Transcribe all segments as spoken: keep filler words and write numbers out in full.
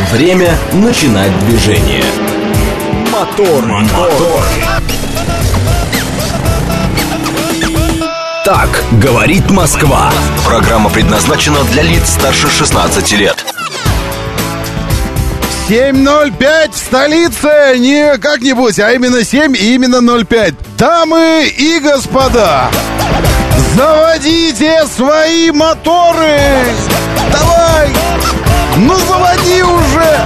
Время начинать движение. Мотор, мотор. Так говорит Москва. Программа предназначена для лиц старше шестнадцати лет. семь ноль пять в столице, не как-нибудь, а именно семь и именно ноль пять. Дамы и господа, заводите свои моторы! Давай! Ну заводи уже!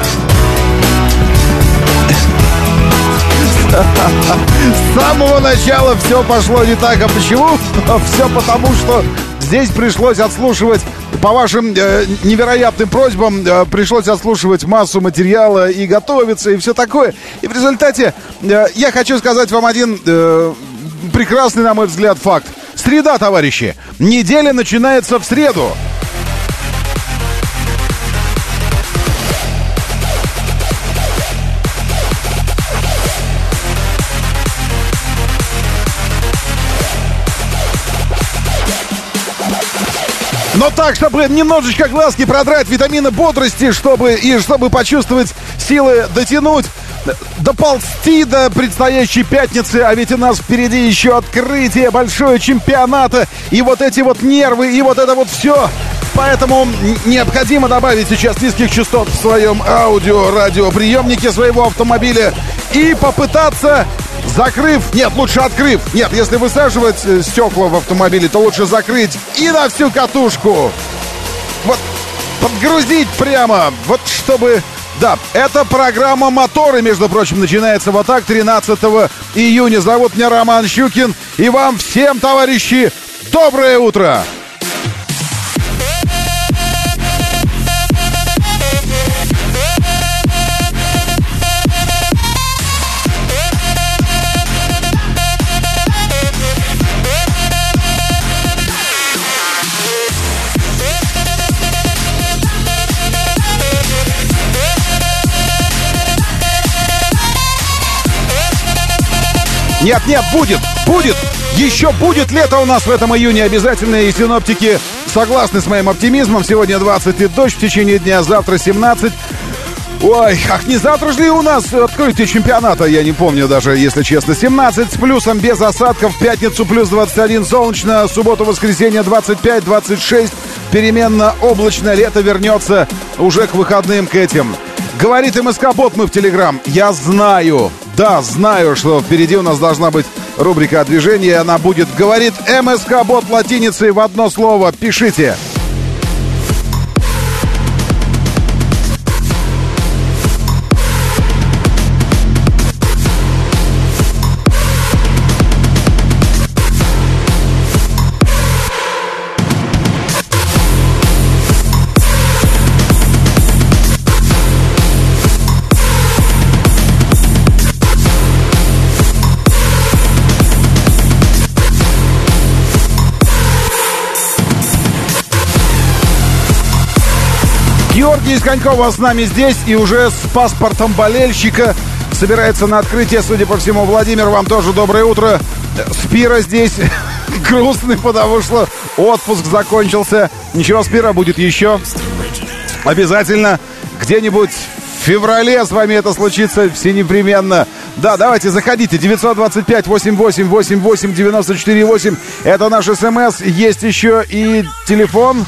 С самого начала все пошло не так. А почему? Все потому, что здесь пришлось отслушивать, по вашим э, невероятным просьбам, э, пришлось отслушивать массу материала и готовиться, и все такое. И в результате э, я хочу сказать вам один э, прекрасный, на мой взгляд, факт. Среда, товарищи. Неделя начинается в среду. Но так, чтобы немножечко глазки продрать, витамины бодрости, чтобы и чтобы почувствовать силы дотянуть, доползти до предстоящей пятницы. А ведь у нас впереди еще открытие большого чемпионата. И вот эти вот нервы, и вот это вот все. Поэтому необходимо добавить сейчас низких частот в своем аудио-радиоприемнике своего автомобиля и попытаться... Закрыв, нет, лучше открыв. Нет, если высаживать стекла в автомобиле, то лучше закрыть и на всю катушку. Вот, подгрузить прямо, вот чтобы... Да, эта программа «Моторы», между прочим, начинается вот так, тринадцатого июня. Зовут меня Роман Щукин. И вам всем, товарищи, доброе утро! Нет, нет, будет, будет, еще будет лето у нас в этом июне обязательно. И синоптики согласны с моим оптимизмом. Сегодня двадцать и дождь, в течение дня, завтра семнадцать. Ой, ах, не завтра же ли у нас открытие чемпионата, я не помню даже, если честно. семнадцать с плюсом, без осадков, в пятницу плюс двадцать один, солнечно, субботу, воскресенье двадцать пять, двадцать шесть, переменно облачно, лето вернется уже к выходным, к этим. Говорит МСК-бот мы в Телеграм. Я знаю, да, знаю, что впереди у нас должна быть рубрика о движении. Она будет, говорит МСК-бот латиницей в одно слово. Пишите. Георгий из Конькова с нами здесь и уже с паспортом болельщика собирается на открытие, судя по всему. Владимир, вам тоже доброе утро. Спира здесь грустный, потому что отпуск закончился. Ничего, Спира будет еще. Обязательно где-нибудь в феврале с вами это случится, все непременно. Да, давайте, заходите. девятьсот двадцать пять восемьдесят восемь восемьдесят восемь девяносто четыре восемь. Это наш СМС. Есть еще и телефон.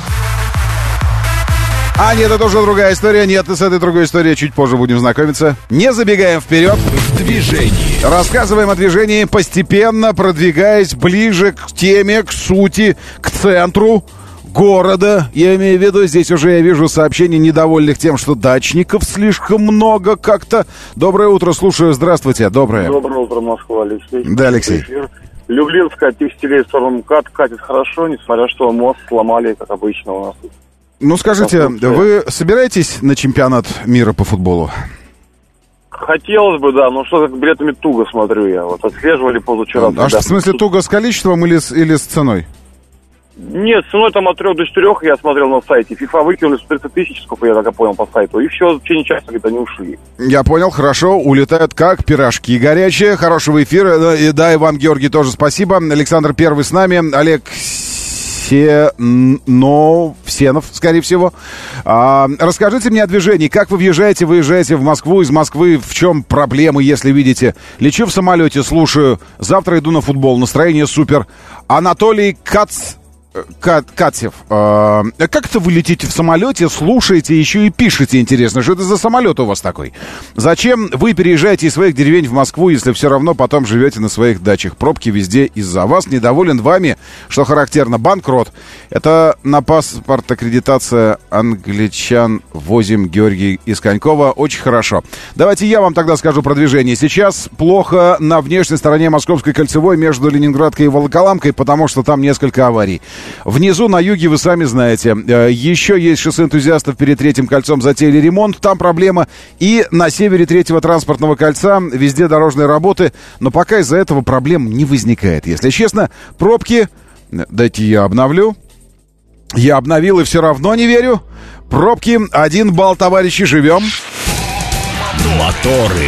А, нет, это уже другая история. Нет, с этой другой историей чуть позже будем знакомиться. Не забегаем вперед. В движении. Рассказываем о движении, постепенно продвигаясь ближе к теме, к сути, к центру города. Я имею в виду, здесь уже я вижу сообщений недовольных тем, что дачников слишком много как-то. Доброе утро, слушаю. Здравствуйте, доброе. Доброе утро, Москва, Алексей. Да, Алексей. Люблинская от десятилетия в сторону КАТ катит хорошо, несмотря что мост сломали, как обычно у нас тут. Ну, скажите, вы собираетесь на чемпионат мира по футболу? Хотелось бы, да, но что-то билетами туго смотрю я. Вот отслеживали позавчера. А что, в смысле, туго с количеством или с, или с ценой? Нет, ценой там от трех до четырех я смотрел на сайте. FIFA выкинули с тридцать тысяч, сколько я так понял по сайту. И все, в течение часа где-то не ушли. Я понял, хорошо. Улетают как пирожки горячие. Хорошего эфира. И да, и вам, Георгий, тоже спасибо. Александр Первый с нами. Олег Те, но Всенов, скорее всего. А, расскажите мне о движении. Как вы въезжаете, выезжаете в Москву, из Москвы? В чем проблемы, если видите? Лечу в самолете, слушаю. Завтра иду на футбол. Настроение супер. Анатолий Кац... Катев, э, как это вы летите в самолете, слушаете, еще и пишете, интересно, что это за самолет у вас такой? Зачем вы переезжаете из своих деревень в Москву, если все равно потом живете на своих дачах? Пробки везде из-за вас, недоволен вами, что характерно, банкрот. Это на паспорт аккредитация англичан возим, Георгий из Конькова, очень хорошо. Давайте я вам тогда скажу про движение. Сейчас плохо на внешней стороне Московской кольцевой между Ленинградкой и Волоколамкой, потому что там несколько аварий. Внизу, на юге, вы сами знаете, еще есть шоссе энтузиастов перед Третьим кольцом, затеяли ремонт, там проблема. И на севере Третьего транспортного кольца везде дорожные работы, но пока из-за этого проблем не возникает. Если честно, пробки... Дайте я обновлю. Я обновил и все равно не верю. Пробки, один балл, товарищи, живем. Моторы.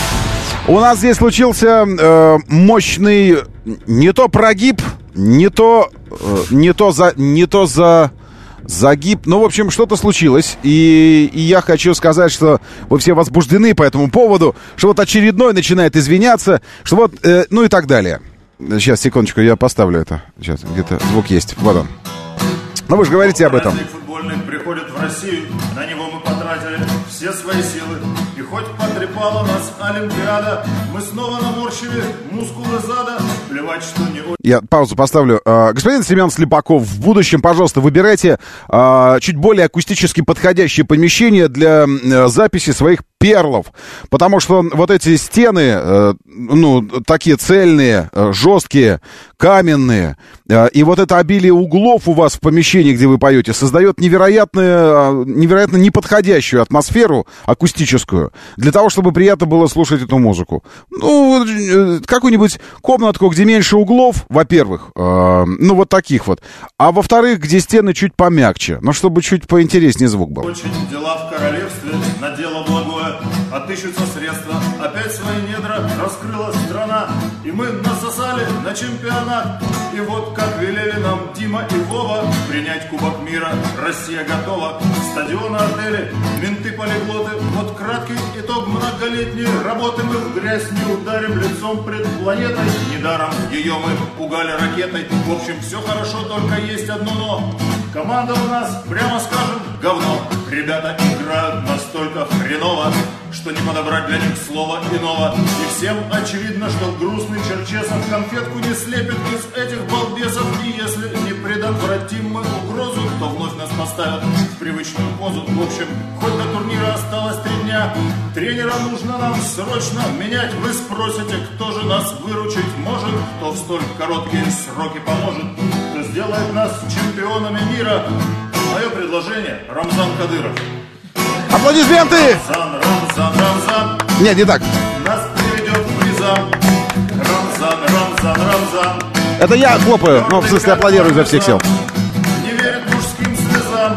У нас здесь случился э, мощный не то прогиб, не то, э, не то за, не то за загиб. Ну, в общем, что-то случилось. И, и я хочу сказать, что вы все возбуждены по этому поводу, что вот очередной начинает извиняться, что вот, э, ну и так далее. Сейчас, секундочку, я поставлю это. Сейчас, где-то звук есть. Вот он. Ну, вы же говорите об этом. Футбольный приходит в Россию, на него мы потратили все свои силы. И хоть потрепала нас Олимпиада, мы снова наморщили мускулы зада. Плевать, что не... Я паузу поставлю. А, господин Семен Слепаков, в будущем, пожалуйста, выбирайте а, чуть более акустически подходящее помещение для а, записи своих перлов. Потому что вот эти стены, э, ну, такие цельные, э, жесткие, каменные, э, и вот это обилие углов у вас в помещении, где вы поете, создает невероятную, невероятно неподходящую атмосферу акустическую для того, чтобы приятно было слушать эту музыку. Ну, э, какую-нибудь комнатку, где меньше углов, во-первых, э, ну, вот таких вот, а во-вторых, где стены чуть помягче, но чтобы чуть поинтереснее звук был. Очень дела в королевстве, на дело благое. Отыщутся средства, опять свои недра раскрыла страна. И мы насосали на чемпионат. И вот как велели нам Дима и Вова принять Кубок мира, Россия готова. Стадионы, отели, менты, полиглоты. Вот краткий итог многолетней работы. Мы в грязь не ударим лицом пред планетой. Недаром ее мы пугали ракетой. В общем, все хорошо, только есть одно но. Команда у нас, прямо скажем, говно. Ребята играют настолько хреново, что не подобрать для них слова иного. И всем очевидно, что грустный Черчесов конфетку не слепит из этих балбесов. И если не предотвратим мы угрозу, то вновь нас поставят в привычную позу. В общем, хоть до турнира осталось три дня, тренера нужно нам срочно менять. Вы спросите, кто же нас выручить может, кто в столь короткие сроки поможет, кто сделает нас чемпионами мира. Мое предложение — Рамзан Кадыров. Аплодисменты! Рамзан, Рамзан, Рамзан. Нет, не так. Нас приведет к призам. Рамзан, Рамзан, Рамзан. Это я хлопаю, но в смысле аплодирую изо всех сил. Не верит мужским слезам,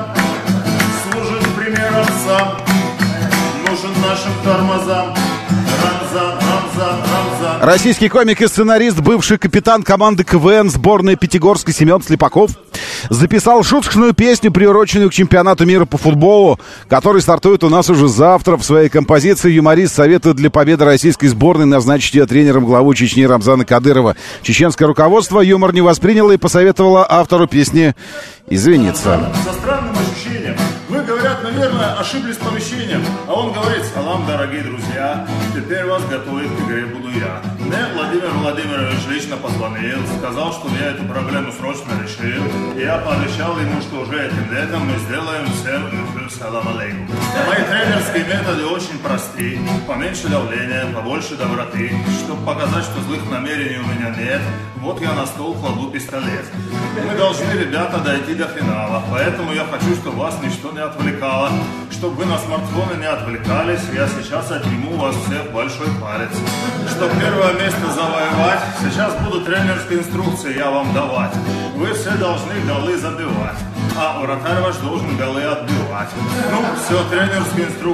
служит примером сам, нужен нашим тормозам. Рамзан, Рамзан, Рамзан. Российский комик и сценарист, бывший капитан команды КВН сборной Пятигорска Семен Слепаков записал шуточную песню, приуроченную к чемпионату мира по футболу, который стартует у нас уже завтра. В своей композиции юморист советует для победы российской сборной назначить ее тренером главу Чечни Рамзана Кадырова. Чеченское руководство юмор не восприняло и посоветовало автору песни извиниться. Со странным ощущением. Вы, говорят, наверное, ошиблись помещением. А он говорит: салам, дорогие друзья, теперь вас готовить к игре буду я. Мне Владимир Владимирович лично позвонил, сказал, что я эту проблему срочно решил. И я пообещал ему, что уже этим летом мы сделаем всем салам алейкум. Мои тренерские методы очень просты. Поменьше давления, побольше доброты. Чтобы показать, что злых намерений у меня нет, вот я на стол кладу пистолет. Мы должны, ребята, дойти до финала. Поэтому я хочу, чтобы вас ничто не отвлекало. Чтобы вы на смартфоны не отвлекались, я сейчас отниму у вас всех большой палец. Чтобы первое место завоевать, сейчас буду тренерские инструкции я вам давать. Вы все должны голы забивать, а вратарь ваш должен голы отбивать. Ну, все, тренерские инструкции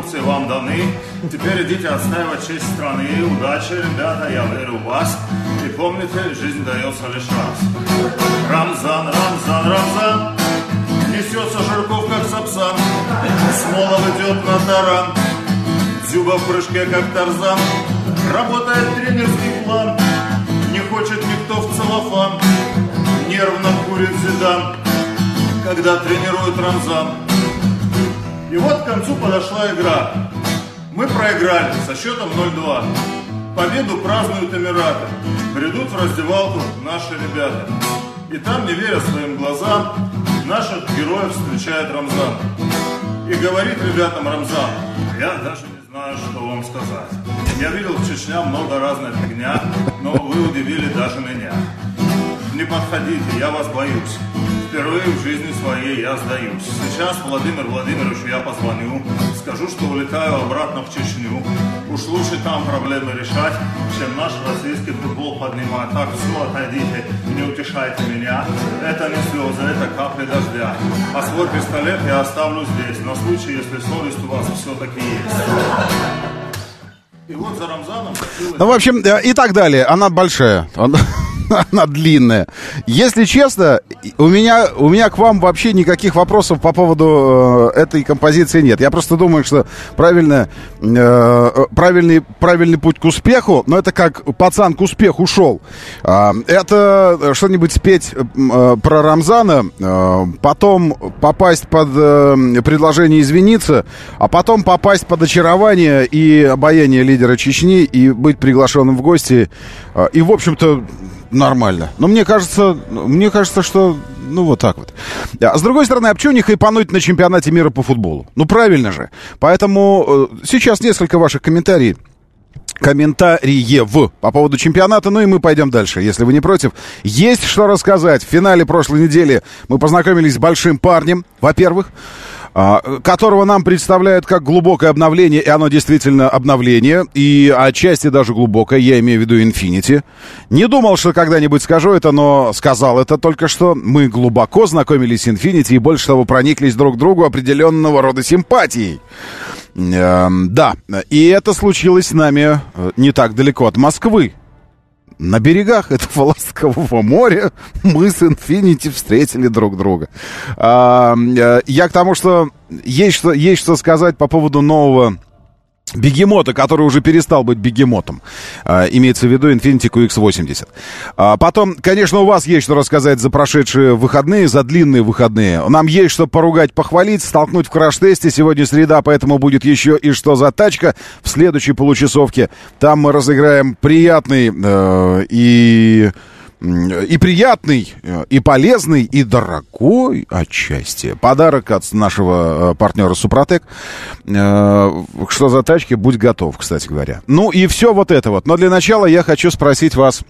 инструкции вам даны. Теперь идите отстаивать честь страны. Удачи, ребята, я верю в вас. И помните, жизнь дается лишь раз. Рамзан, Рамзан, Рамзан, несется Жирков, как Сапсан. Смолов идет на таран, Дзюба в прыжке, как Тарзан. Работает тренерский план, не хочет никто в целлофан. Нервно курит Зидан, когда тренирует Рамзан. И вот к концу подошла игра. Мы проиграли со счетом ноль-два. Победу празднуют Эмираты. Бредут в раздевалку наши ребята. И там, не веря своим глазам, наших героев встречает Рамзан. И говорит ребятам Рамзан: я даже не знаю, что вам сказать. Я видел в Чечне много разной фигня, но вы удивили даже меня. Не подходите, я вас боюсь. Впервые в жизни своей я сдаюсь. Сейчас Владимир Владимировичу я позвоню. Скажу, что улетаю обратно в Чечню. Уж лучше там проблемы решать, чем наш российский футбол поднимать. Так, все, отойдите, не утешайте меня. Это не слезы, это капли дождя. А свой пистолет я оставлю здесь, на случай, если совесть у вас все-таки есть. И вот за Рамзаном... Ну, в общем, и так далее. Она большая. Она длинная. Если честно, у меня, у меня к вам вообще никаких вопросов по поводу э, этой композиции нет. Я просто думаю, что правильно, э, правильный, правильный путь к успеху, но это как пацан к успеху шел. Э, это что-нибудь спеть э, про Рамзана, э, потом попасть под э, предложение извиниться, а потом попасть под очарование и обаяние лидера Чечни и быть приглашенным в гости. Э, и, в общем-то, нормально. Но мне кажется, мне кажется, что, ну, вот так вот. А с другой стороны, а почему не хайпануть на чемпионате мира по футболу? Ну, правильно же. Поэтому э, сейчас несколько ваших комментариев. Комментариев по поводу чемпионата. Ну и мы пойдем дальше, если вы не против. Есть что рассказать. В финале прошлой недели мы познакомились с большим парнем, во-первых, которого нам представляют как глубокое обновление, и оно действительно обновление, и отчасти даже глубокое, я имею в виду Infinity. Не думал, что когда-нибудь скажу это, но сказал это только что. Мы глубоко знакомились с Infinity и, больше того, прониклись друг к другу определенного рода симпатией. Эм, да, и это случилось с нами не так далеко от Москвы. На берегах этого ласкового моря мы с Infinity встретили друг друга. А, я к тому, что есть, что есть что сказать по поводу нового бегемота, который уже перестал быть бегемотом. А, имеется в виду Infiniti кью икс восемьдесят. А, потом, конечно, у вас есть что рассказать за прошедшие выходные, за длинные выходные. Нам есть что поругать, похвалить, столкнуть в краш-тесте. Сегодня среда, поэтому будет еще и что за тачка в следующей получасовке. Там мы разыграем приятный э, и... И приятный, и полезный, и дорогой отчасти подарок от нашего партнера Супротек. Что за тачки, будь готов, кстати говоря. Ну и все вот это вот. Но для начала я хочу спросить вас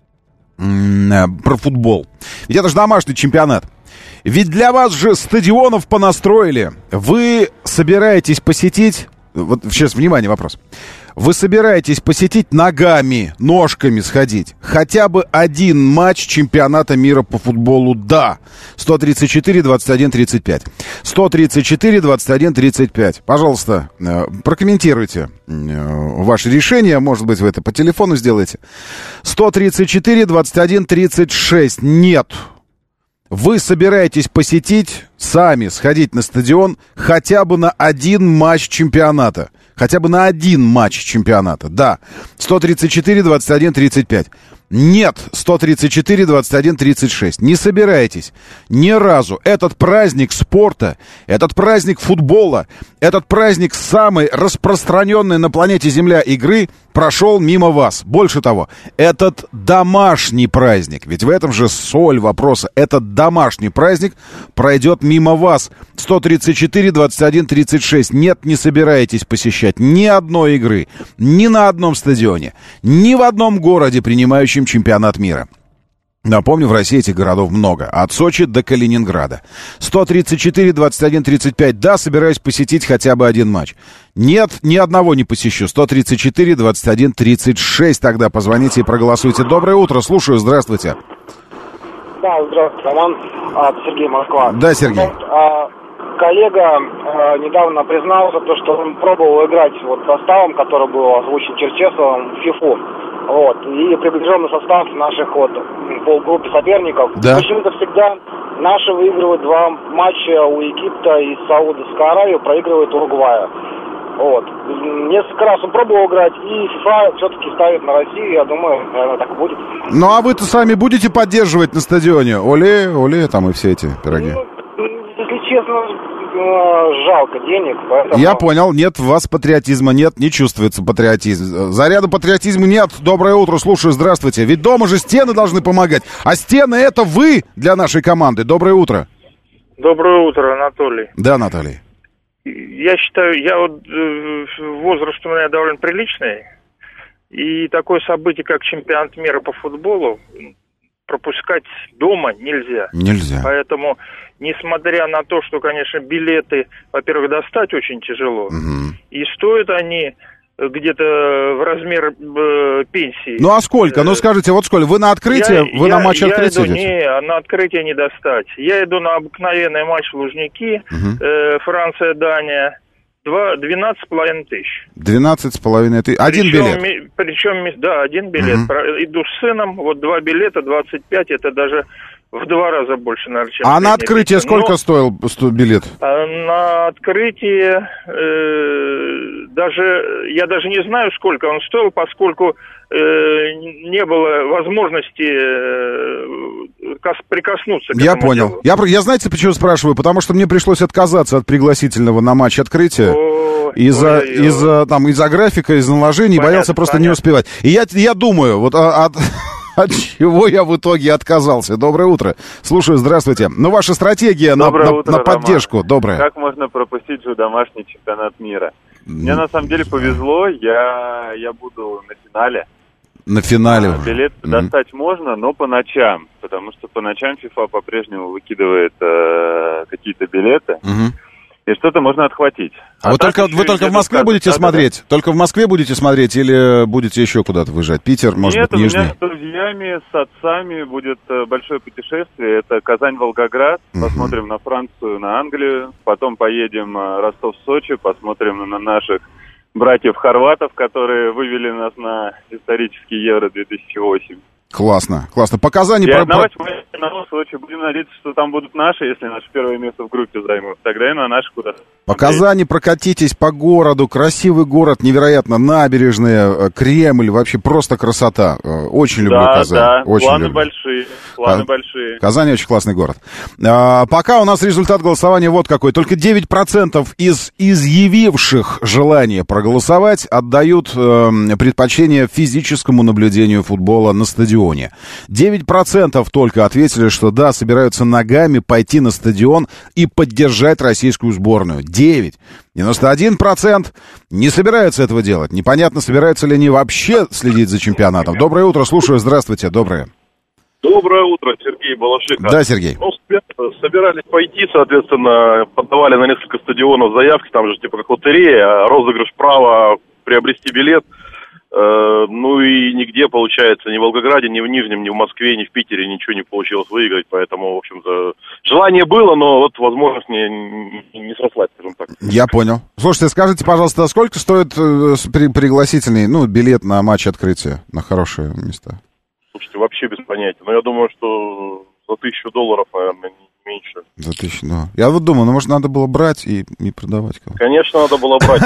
про футбол. Ведь это же домашний чемпионат. Ведь для вас же стадионов понастроили. Вы собираетесь посетить... Вот сейчас, внимание, вопрос. Вы собираетесь посетить ногами, ножками сходить хотя бы один матч чемпионата мира по футболу? Да. сто тридцать четыре двадцать один тридцать пять. сто тридцать четыре двадцать один тридцать пять. Пожалуйста, прокомментируйте ваше решение. Может быть, вы это по телефону сделаете. сто тридцать четыре двадцать один тридцать шесть. Нет. Вы собираетесь посетить, сами сходить на стадион хотя бы на один матч чемпионата. Хотя бы на один матч чемпионата. Да. сто тридцать четыре двадцать один тридцать пять. Нет. сто тридцать четыре двадцать один тридцать шесть. Не собираетесь ни разу. Этот праздник спорта, этот праздник футбола, этот праздник самой распространенной на планете Земля игры прошел мимо вас. Больше того, этот домашний праздник, ведь в этом же соль вопроса, этот домашний праздник пройдет мимо вас. сто тридцать четыре двадцать один тридцать шесть. Нет, не собираетесь посещать ни одной игры, ни на одном стадионе, ни в одном городе, принимающем чемпионат мира. Напомню, в России этих городов много. От Сочи до Калининграда. сто тридцать четыре двадцать один тридцать пять. Да, собираюсь посетить хотя бы один матч. Нет, ни одного не посещу. сто тридцать четыре двадцать один тридцать шесть. Тогда позвоните и проголосуйте. Доброе утро. Слушаю. Здравствуйте. Да, здравствуйте, Роман. А, Сергей, Москва. Да, Сергей. А, коллега э, недавно признался, то, что он пробовал играть вот составом, который был озвучен Черчесовым в ФИФУ. Вот, и приближенный состав наших вот полгруппы соперников. Да. Почему-то всегда наши выигрывают два матча у Египта и Саудовской Аравии, проигрывает Уругвая. Вот. Несколько раз он пробовал играть, и ФИФА все-таки ставит на Россию, я думаю, наверное, так и будет. Ну, а вы-то сами будете поддерживать на стадионе? Оле, оле, там и все эти пироги. Ну, если честно, жалко денег, поэтому... Я понял, нет у вас патриотизма, нет, не чувствуется патриотизм. Заряда патриотизма нет. Доброе утро, слушаю, здравствуйте. Ведь дома же стены должны помогать, а стены — это вы для нашей команды. Доброе утро. Доброе утро, Анатолий. Да, Анатолий. Я считаю, я вот возраст у меня довольно приличный, и такое событие, как чемпионат мира по футболу, пропускать дома нельзя. Нельзя. Поэтому, несмотря на то, что, конечно, билеты, во-первых, достать очень тяжело, угу. и стоят они где-то в размер э, пенсии. Ну а сколько? Ну скажите, вот сколько? Вы на открытие? Я, вы я, на матч я открытия иду, идете? Не, на открытие не достать. Я иду на обыкновенный матч Лужники, угу. э, Франция-Дания, двенадцать с половиной тысяч. двенадцать с половиной тысяч. Один причем, билет? Причем, да, один билет. Угу. Иду с сыном, вот два билета, двадцать пять, это даже... В два раза больше, наверное, чем... А на открытие сколько Но, стоил билет? На открытие э, даже, я даже не знаю, сколько он стоил, поскольку э, не было возможности э, кас, прикоснуться к Я этому понял. делу. Я, я знаете, почему спрашиваю? Потому что мне пришлось отказаться от пригласительного на матч открытия. О, из-за, ой, из-за, там, из-за графика, из-за наложений, понятно, боялся просто понятно. не успевать. И я, я думаю, вот от... От чего я в итоге отказался? Доброе утро. Слушаю, здравствуйте. Ну, ваша стратегия на, на, утро, на поддержку. Роман. Доброе. Как можно пропустить же домашний чемпионат мира? Мне на самом деле повезло. Я, я буду на финале. На финале? А, билет mm-hmm. достать можно, но по ночам. Потому что по ночам FIFA по-прежнему выкидывает э, какие-то билеты. Mm-hmm. И что-то можно отхватить. А, а вы только, вы только в Москве будете да, смотреть? Да. Только в Москве будете смотреть или будете еще куда-то выезжать? Питер, может Нет, быть, Нижний? Нет, у меня с друзьями, с отцами будет большое путешествие. Это Казань-Волгоград. Uh-huh. Посмотрим на Францию, на Англию. Потом поедем Ростов-Сочи. Посмотрим на наших братьев-хорватов, которые вывели нас на исторический Евро две тысячи восемь. Классно, классно. По Казани... И про... одного в Сочи. Будем надеяться, что там будут наши, если наше первое место в группе займут. Тогда и на наши куда-то. По Казани прокатитесь по городу. Красивый город, невероятно. Набережные, Кремль. Вообще просто красота. Очень люблю да, Казань. Да, очень планы люблю. большие. Планы а, большие. Казань очень классный город. А, пока у нас результат голосования вот какой. Только девять процентов из изъявивших желание проголосовать отдают э, предпочтение физическому наблюдению футбола на стадионе. девять процентов только ответили, что да, собираются ногами пойти на стадион и поддержать российскую сборную. девять. девяносто один процент не собираются этого делать. Непонятно, собираются ли они вообще следить за чемпионатом. Доброе утро, слушаю. Здравствуйте, доброе. Доброе утро, Сергей Балашиха. Да, Сергей. Ну, собирались пойти, соответственно, подавали на несколько стадионов заявки, там же типа как лотерея, розыгрыш права приобрести билет. Ну и нигде, получается, ни в Волгограде, ни в Нижнем, ни в Москве, ни в Питере ничего не получилось выиграть, поэтому, в общем-то, желание было, но вот возможность не, не, не срослась, скажем так. Я понял. Слушайте, скажите, пожалуйста, сколько стоит э, при, пригласительный, ну, билет на матч открытия, на хорошие места? Слушайте, вообще без понятия, но я думаю, что за тысячу долларов, наверное, не меньше. За тысячу, да. Я вот думаю, ну, может, надо было брать и, и продавать кого-то. Конечно, надо было брать.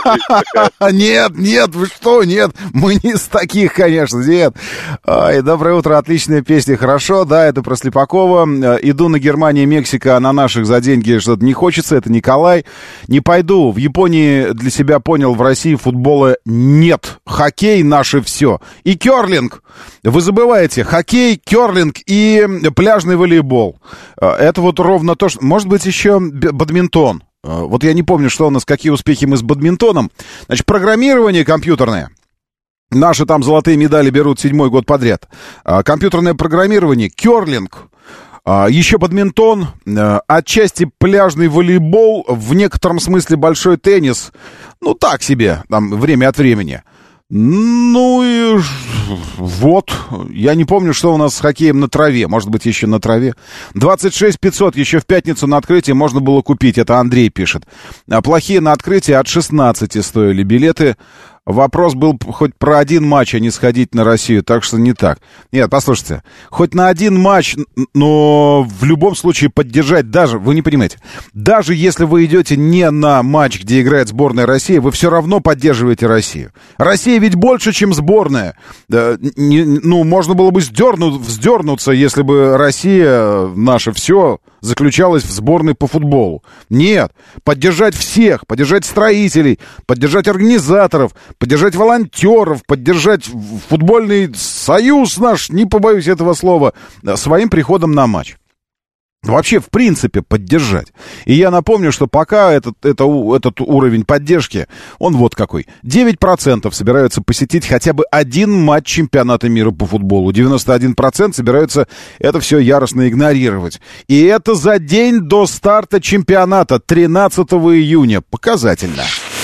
Нет, нет, вы что, нет, мы не из таких, конечно, нет. Ай, доброе утро, отличная песня, хорошо, да, это про Слепакова. Иду на Германию, Мексика, а на наших за деньги что-то не хочется, это Николай. Не пойду, в Японии для себя понял, в России футбола нет. Хоккей наше все. И керлинг. Вы забываете, хоккей, керлинг и пляжный волейбол. Это вот ровно то, что... Может быть, еще бадминтон. Вот я не помню, что у нас, какие успехи мы с бадминтоном. Значит, программирование компьютерное. Наши там золотые медали берут седьмой год подряд. Компьютерное программирование, керлинг, еще бадминтон, отчасти пляжный волейбол, в некотором смысле большой теннис. Ну, так себе, там, время от времени. Ну и вот, я не помню, что у нас с хоккеем на траве, может быть, еще на траве. двадцать шесть пятьсот еще в пятницу на открытии можно было купить, это Андрей пишет. А плохие на открытии от шестнадцати стоили билеты. Вопрос был хоть про один матч, а не сходить на Россию, так что не так. Нет, послушайте, хоть на один матч, но в любом случае поддержать даже, вы не понимаете, даже если вы идете не на матч, где играет сборная России, вы все равно поддерживаете Россию. Россия ведь больше, чем сборная. Не, ну, можно было бы сдернуть, вздернуться, если бы Россия, наше все, заключалась в сборной по футболу. Нет, поддержать всех, поддержать строителей, поддержать организаторов, поддержать волонтеров, поддержать футбольный союз наш, не побоюсь этого слова, своим приходом на матч. Вообще, в принципе, поддержать. И я напомню, что пока этот, это, этот уровень поддержки, он вот какой. девять процентов собираются посетить хотя бы один матч чемпионата мира по футболу. девяносто один процент собираются это все яростно игнорировать. И это за день до старта чемпионата, тринадцатого июня. Показательно.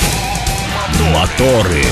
Моторы.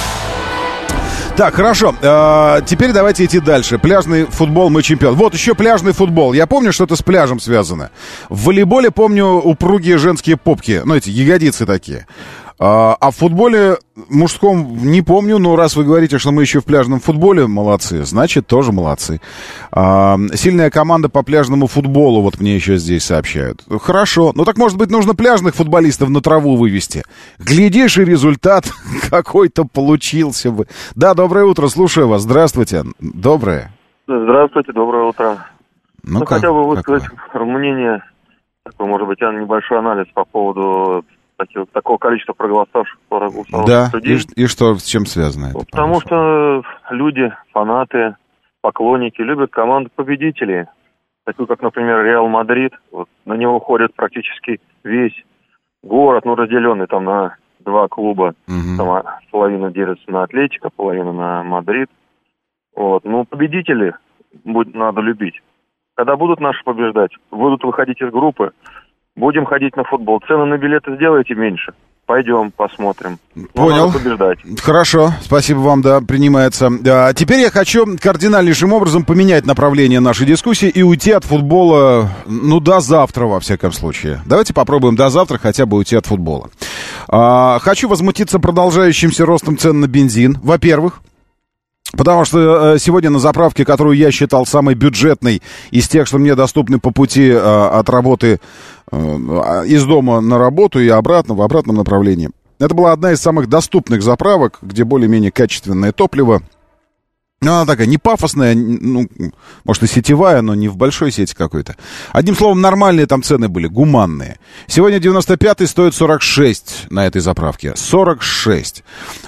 Так, хорошо. А, теперь давайте идти дальше. Пляжный футбол, мы чемпион. Вот еще пляжный футбол. Я помню, что это с пляжем связано. В волейболе помню упругие женские попки. Ну, эти ягодицы такие. А, а в футболе мужском не помню, но раз вы говорите, что мы еще в пляжном футболе, молодцы, значит, тоже молодцы. А, сильная команда по пляжному футболу, вот мне еще здесь сообщают. Хорошо. Ну, так, может быть, нужно пляжных футболистов на траву вывести. Глядишь, и результат какой-то получился бы. Да, доброе утро, слушаю вас. Здравствуйте. Доброе. Здравствуйте, доброе утро. Ну, ну как, хотел бы высказать какое? мнение, такой, может быть, небольшой анализ по поводу таких, такого количества проголосовавших да, людей. И, и что, с чем связано это? Потому что люди, фанаты, поклонники любят команду победителей. Такую, как, например, Реал Мадрид. Вот, на него ходит практически весь город, ну, разделенный там на два клуба. Угу. Там половина делится на Атлетико, половина на Мадрид. Вот. Ну, победители будет, надо любить. Когда будут наши побеждать, будут выходить из группы, будем ходить на футбол. Цены на билеты сделайте меньше. Пойдем, посмотрим. Понял. Надо побеждать. Хорошо, спасибо вам, да, принимается. А, теперь я хочу кардинальнейшим образом поменять направление нашей дискуссии и уйти от футбола, ну, до завтра, во всяком случае. Давайте попробуем до завтра хотя бы уйти от футбола. А, хочу возмутиться продолжающимся ростом цен на бензин. Во-первых, потому что сегодня на заправке, которую я считал самой бюджетной из тех, что мне доступны по пути э, от работы, э, из дома на работу и обратно, в обратном направлении, это была одна из самых доступных заправок, где более-менее качественное топливо. Ну, она такая не пафосная, ну, может, и сетевая, но не в большой сети какой-то. Одним словом, нормальные там цены были, гуманные. Сегодня девяносто пятый стоит сорок шесть на этой заправке. сорок шесть.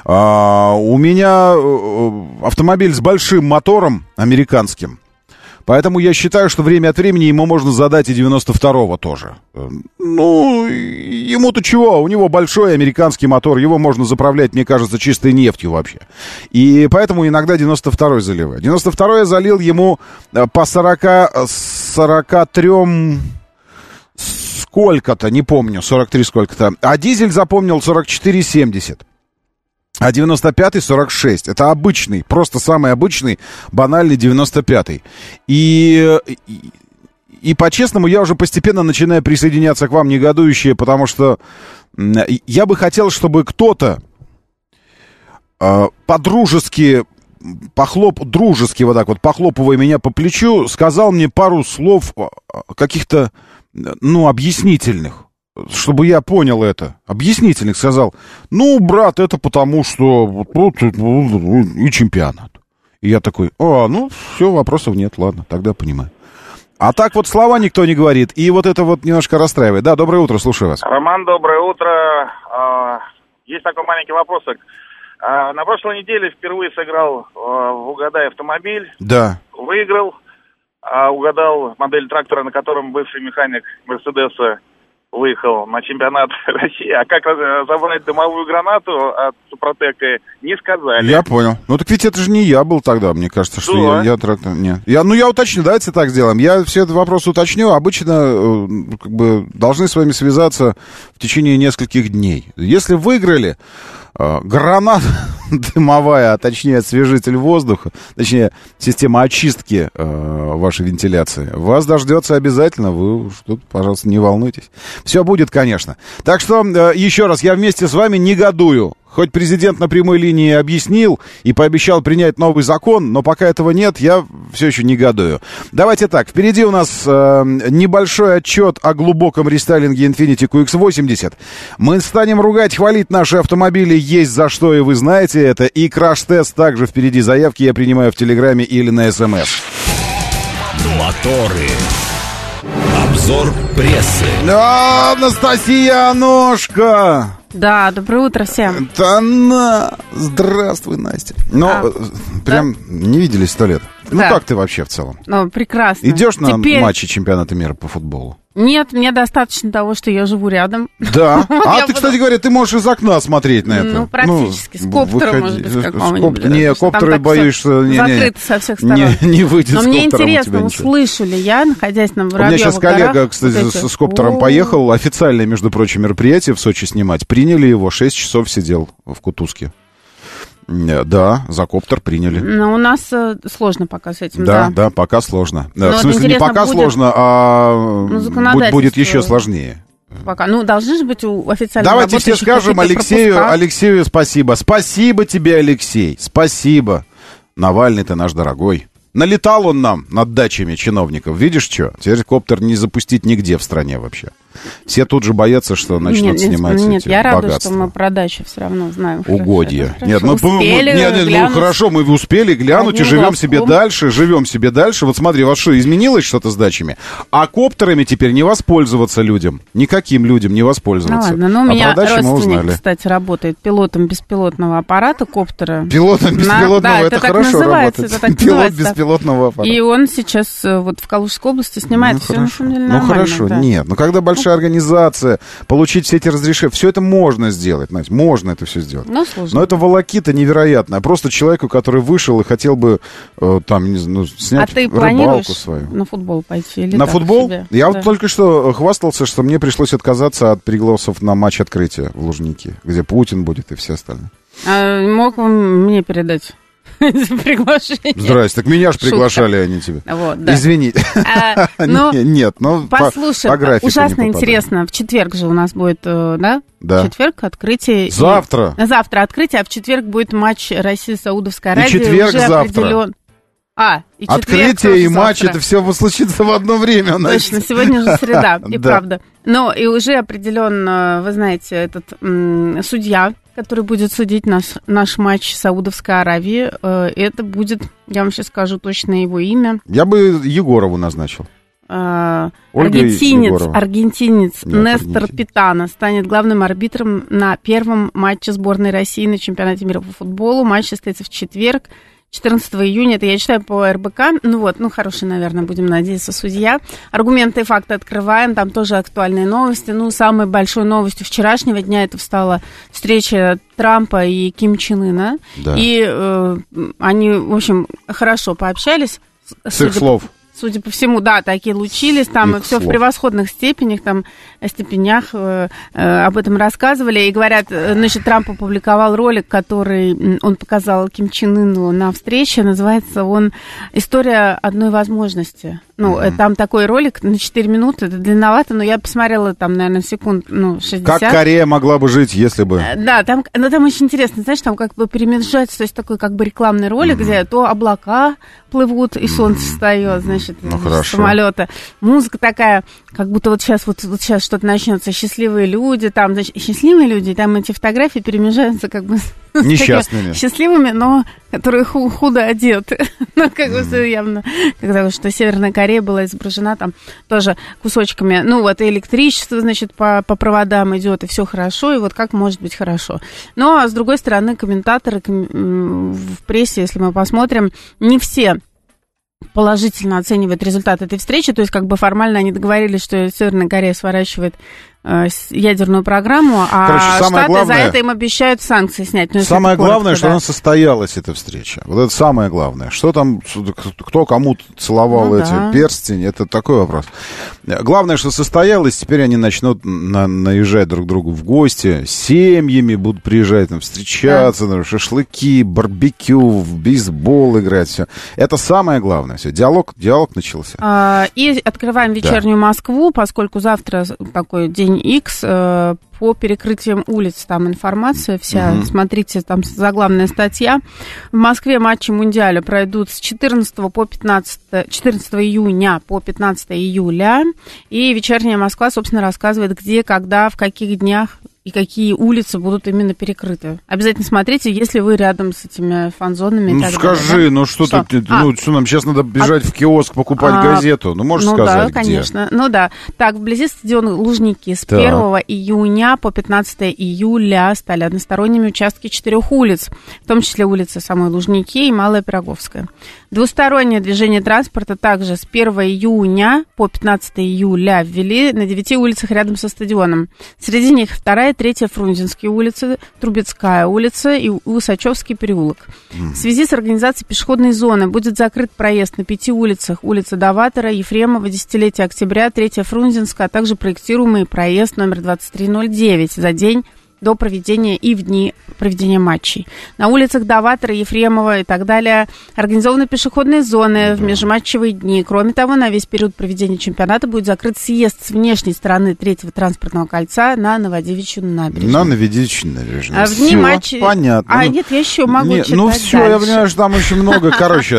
А, у меня автомобиль с большим мотором, американским. Поэтому я считаю, что время от времени ему можно задать и девяносто второго тоже. Ну, ему-то чего? У него большой американский мотор, его можно заправлять, мне кажется, чистой нефтью вообще. И поэтому иногда девяносто второй заливаю. девяносто второй я залил ему по сорок, сорок три... сколько-то, не помню, сорок три сколько-то. А дизель запомнил сорок четыре семьдесят. А девяносто пятый сорок шесть. Это обычный, просто самый обычный, банальный девяносто пятый. И, и, и по-честному, я уже постепенно начинаю присоединяться к вам, негодующие, потому что я бы хотел, чтобы кто-то э, по-дружески, похлоп, дружески вот так вот, похлопывая меня по плечу, сказал мне пару слов каких-то, ну, объяснительных. Чтобы я понял это. Объяснительных сказал. Ну, брат, это потому, что вот, и чемпионат. И я такой, а, ну, все, вопросов нет, ладно, тогда понимаю. А так вот слова никто не говорит. И вот это вот немножко расстраивает. Да, доброе утро, слушаю вас. Роман, доброе утро. Есть такой маленький вопросик. На прошлой неделе впервые сыграл в «Угадай автомобиль». Да. Выиграл. Угадал модель трактора, на котором бывший механик «Мерседеса» выехал на чемпионат России. А как забрать дымовую гранату от Супротека, не сказали. Я понял. Ну так ведь это же не я был тогда, мне кажется, что да. я, я трактор... Нет. Я, ну я уточню, давайте так сделаем. Я все этот вопрос уточню. Обычно как бы должны с вами связаться в течение нескольких дней. Если выиграли, граната дымовая, а точнее освежитель воздуха, точнее система очистки э, вашей вентиляции, вас дождется обязательно. Вы тут, пожалуйста, не волнуйтесь. Все будет, конечно. Так что, э, еще раз, я вместе с вами негодую. Хоть президент на прямой линии объяснил и пообещал принять новый закон, но пока этого нет, я все еще негодую. Давайте так, впереди у нас э, небольшой отчет о глубоком рестайлинге Infiniti кью икс восемьдесят. Мы станем ругать, хвалить наши автомобили, есть за что, и вы знаете это. И краш-тест также впереди. Заявки я принимаю в Телеграме или на СМС. Моторы. Обзор прессы. Анастасия Аношка! Да, доброе утро всем. Да на! Здравствуй, Настя. Ну, а, прям да? не виделись сто лет. Ну, да. как ты вообще в целом? Ну, прекрасно. Идешь на Теперь... матчи чемпионата мира по футболу? Нет, мне достаточно того, что я живу рядом. Да. А ты, кстати говоря, ты можешь из окна смотреть на это. Ну, практически. С коптера, может быть, какого-нибудь. Не, коптеры, боюсь, что... Закрыто со всех сторон. Не выйдет с коптером. Но мне интересно, услышу ли я, находясь на Воробьевых горах... У меня сейчас коллега, кстати, с коптером поехал. Официальное, между прочим, мероприятие в Сочи снимать. Приняли его, шесть часов сидел в Кутузке. Да, за коптер приняли. Но у нас э, сложно пока с этим, да. Да, да, пока сложно. Но в смысле, не пока будет... сложно, а ну, будет еще сложнее. Пока. Ну, должны же быть у официальных Давайте все скажем Алексею, пропуска. Алексею спасибо. Спасибо тебе, Алексей. Спасибо. Навальный-то наш дорогой. Налетал он нам над дачами чиновников. Видишь, что? Теперь коптер не запустить нигде в стране вообще. Все тут же боятся, что начнут нет, снимать нет, эти нет, я богатства. рада, что мы про дачу все равно знаем. Угодья. Хорошо, нет, мы, успели мы, нет, нет, ну хорошо, мы успели глянуть Одним и живем глазком. себе дальше, живем себе дальше. Вот смотри, вот что, изменилось что-то с дачами? А коптерами теперь не воспользоваться людям. Никаким людям не воспользоваться. Ну ладно, ну у а меня родственник, кстати, работает пилотом беспилотного аппарата коптера. Пилотом беспилотного, На... да, это, это хорошо работает. Это Пилот беспилотного аппарата. И он сейчас вот в Калужской области снимает ну, все, хорошо. на самом деле, Ну хорошо, да. нет, но когда большая организация, получить все эти разрешения, все это можно сделать, Настя, можно это все сделать. Но сложно. Но это волокита невероятная. Просто человеку, который вышел и хотел бы э, там, не знаю, ну, снять а ты рыбалку свою. На футбол пойти? Или на футбол? Себе? Я да. вот только что хвастался, что мне пришлось отказаться от пригласов на матч открытия в Лужники, где Путин будет и все остальные. А мог он мне передать? Приглашение. Здрасте, так меня же приглашали, а не тебя. Вот, да. Извините. А, но, Нет, ну послушай, по, по ужасно интересно. В четверг же у нас будет, да? Да. В четверг открытие. Завтра. И, завтра открытие, а в четверг будет матч России-Саудовской Аравии. И четверг уже завтра. Определен... А, и четверг, открытие и матч, завтра. Это все случится в одно время. Точно, сегодня же среда, и правда. Но и уже определен, вы знаете, этот м, судья, который будет судить наш, наш матч Саудовской Аравии. Это будет, я вам сейчас скажу точно его имя. Я бы Егорову назначил. Uh, аргентинец, аргентинец Нет, Нестор аргентинец. Питано станет главным арбитром на первом матче сборной России на чемпионате мира по футболу. Матч состоится в четверг, четырнадцатого июня, это я читаю по эр бэ ка. Ну вот, ну хороший, наверное, будем надеяться, судья. Аргументы и факты открываем, там тоже актуальные новости. Ну, самой большой новостью вчерашнего дня это стала встреча Трампа и Ким Чен Ына. Да. И э, они, в общем, хорошо пообщались. С их слов. Судя по всему, да, такие лучились, там все в превосходных степенях, там, степенях э, э, об этом рассказывали. И говорят, значит, Трамп опубликовал ролик, который он показал Ким Чен Ыну на встрече. Называется он «История одной возможности». Ну, mm-hmm. там такой ролик на четыре минуты, это длинновато, но я посмотрела там, наверное, секунд, ну, шестьдесят. Как Корея могла бы жить, если бы... Да, там, но там очень интересно, знаешь, там как бы перемежается, то есть такой как бы рекламный ролик, mm-hmm. где то облака плывут, и солнце mm-hmm. встает, значит, ну, с самолета. Музыка такая, как будто вот сейчас, вот, вот сейчас что-то начнется, счастливые люди, там, значит, счастливые люди, там эти фотографии перемежаются как бы... Несчастными. Счастливыми, но которые худо одеты. Ну, как бы mm-hmm. явно, когда что Северная Корея была изображена там тоже кусочками. Ну, вот и электричество, значит, по, по проводам идет, и все хорошо, и вот как может быть хорошо. Но, с другой стороны, комментаторы в прессе, если мы посмотрим, не все положительно оценивают результат этой встречи, то есть как бы формально они договорились, что Северная Корея сворачивает ядерную программу, а Короче, Штаты главное, за это им обещают санкции снять. Ну, самое коротко, главное, да. что она состоялась, эта встреча. Вот это самое главное. Что там, кто кому целовал ну, эти да. перстень, это такой вопрос. Главное, что состоялось, теперь они начнут на, наезжать друг к другу в гости, семьями будут приезжать, там, встречаться, да. шашлыки, барбекю, в бейсбол играть, все. Это самое главное. Все, диалог, диалог начался. А, и открываем вечернюю да. Москву, поскольку завтра такой день X э, по перекрытиям улиц, там информация вся, угу. смотрите, там заглавная статья. В Москве матчи Мундиаля пройдут с четырнадцатого по пятнадцатое, четырнадцатого июня по пятнадцатое июля, и вечерняя Москва, собственно, рассказывает, где, когда, в каких днях и какие улицы будут именно перекрыты. Обязательно смотрите, если вы рядом с этими фан-зонами. Ну, скажи, далее, да? ну что, что? ты, а, ну что, нам сейчас надо бежать а, в киоск, покупать а, газету? Ну, можешь ну, сказать, да, конечно. Ну, да. Так, вблизи стадиона Лужники с так. первого июня по пятнадцатое июля стали односторонними участки четырех улиц, в том числе улицы самой Лужники и Малая Пироговская. Двустороннее движение транспорта также с первого июня по пятнадцатое июля ввели на девяти улицах рядом со стадионом. Среди них вторая, третья Фрунзенские улицы, Трубецкая улица и Усачевский переулок. Mm. В связи с организацией пешеходной зоны будет закрыт проезд на пяти улицах. Улица Даватора, Ефремова, десятилетие октября, третья Фрунзенская, а также проектируемый проезд номер двадцать три ноль девять за день до проведения и в дни проведения матчей. На улицах Даватора, Ефремова и так далее организованы пешеходные зоны в межматчевые дни. Кроме того, на весь период проведения чемпионата будет закрыт съезд с внешней стороны третьего транспортного кольца на Новодевичью набережную. На Новодевичью набережную. А в дни матчей... Понятно. А, нет, я еще могу нет, читать Ну, все, дальше. Я понимаю, что там очень много. Короче,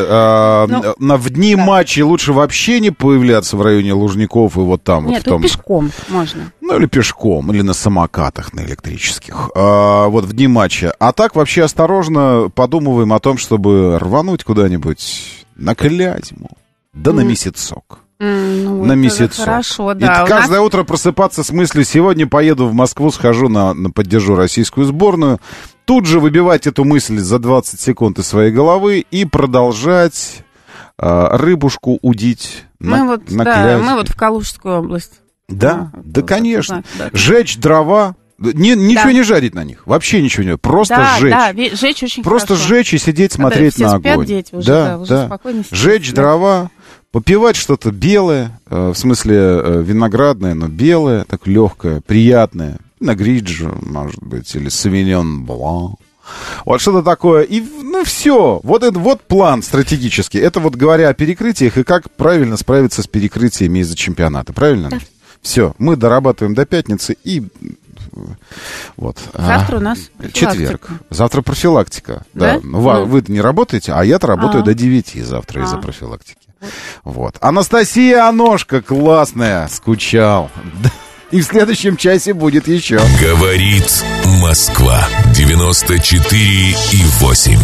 в дни матчей лучше вообще не появляться в районе Лужников и вот там. Нет, тут пешком можно. Ну, или пешком, или на самокатах, на электрических. А, вот в дни матча. А так вообще осторожно подумываем о том, чтобы рвануть куда-нибудь на Клязьму, да mm. на месяцок. Mm, ну, на месяцок. Хорошо, да. И каждое нас... утро просыпаться с мыслью: сегодня поеду в Москву, схожу на, на поддержу российскую сборную. Тут же выбивать эту мысль за двадцать секунд из своей головы и продолжать а, рыбушку удить мы на, вот, на да, Клязьму. Мы вот в Калужскую область. Да, а, да, конечно. Да, да. Жечь дрова. Не, ничего да. не жарить на них, вообще ничего не, просто да, сжечь. Да, сжечь очень Просто хорошо. сжечь и сидеть, смотреть Когда на все огонь. Спят, дети уже, да, да, уже да. спокойно сидеть, Жечь да. дрова, попивать что-то белое, э, в смысле э, виноградное, но белое, так легкое, приятное. На гриджу, может быть, или савиньон блан. Вот что-то такое. И, ну, все. Вот это вот план стратегический. Это вот говоря о перекрытиях и как правильно справиться с перекрытиями из-за чемпионата. Правильно? Да. Все. Мы дорабатываем до пятницы и... Вот. Завтра а, у нас четверг. Завтра профилактика. Да? Да. Ну, да. Вы не работаете, а я-то работаю А-а. до девяти завтра А-а. из-за профилактики. Вот. Анастасия Аношка, классная. Скучал. И в следующем часе будет еще. Говорит Москва. девяносто четыре и восемь.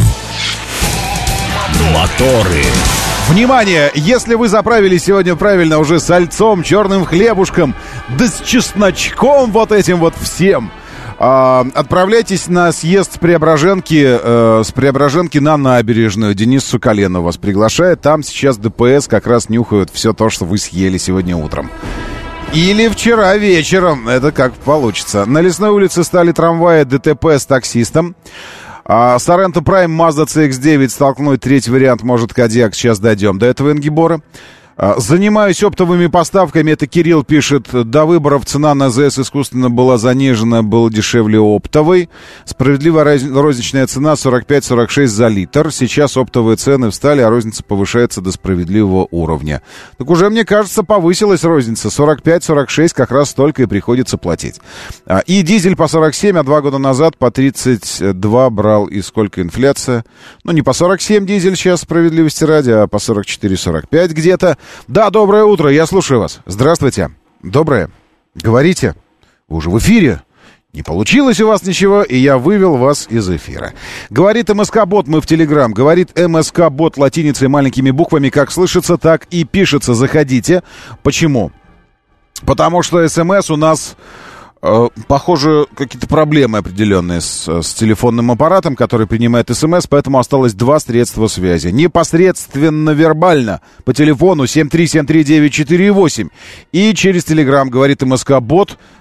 Моторы. Внимание! Если вы заправились сегодня правильно уже сальцом, черным хлебушком, да с чесночком вот этим вот всем, э, отправляйтесь на съезд с Преображенки, э, с Преображенки на набережную. Денис Сукаленов вас приглашает. Там сейчас ДПС как раз нюхают все то, что вы съели сегодня утром. Или вчера вечером. Это как получится. На Лесной улице стали трамваи ДТП с таксистом. Соренто Прайм, Мазда си икс девять столкнуть, третий вариант, может, Кодиак, сейчас дойдем до этого Ингибора. Занимаюсь оптовыми поставками, это Кирилл пишет. До выборов цена на ЗС искусственно была занижена, было дешевле оптовой. Справедливая розничная цена сорок пять - сорок шесть за литр. Сейчас оптовые цены встали, а розница повышается до справедливого уровня. Так уже, мне кажется, повысилась розница. сорок пять - сорок шесть как раз столько и приходится платить. И дизель по сорок семь, а два года назад по тридцать два брал. И сколько инфляция? Ну, не по сорок семь дизель сейчас, справедливости ради, а по сорок четыре - сорок пять где-то. Да, доброе утро, я слушаю вас. Здравствуйте. Доброе. Говорите. Вы уже в эфире. Не получилось у вас ничего, и я вывел вас из эфира. Говорит МСК-бот, мы в Телеграм. Говорит МСК-бот латиницей маленькими буквами, как слышится, так и пишется. Заходите. Почему? Потому что СМС у нас... Похоже, какие-то проблемы определенные с, с телефонным аппаратом, который принимает СМС, поэтому осталось два средства связи. Непосредственно вербально по телефону семь три семь три девять четыре восемь и через Телеграм, говорит МСК-бот,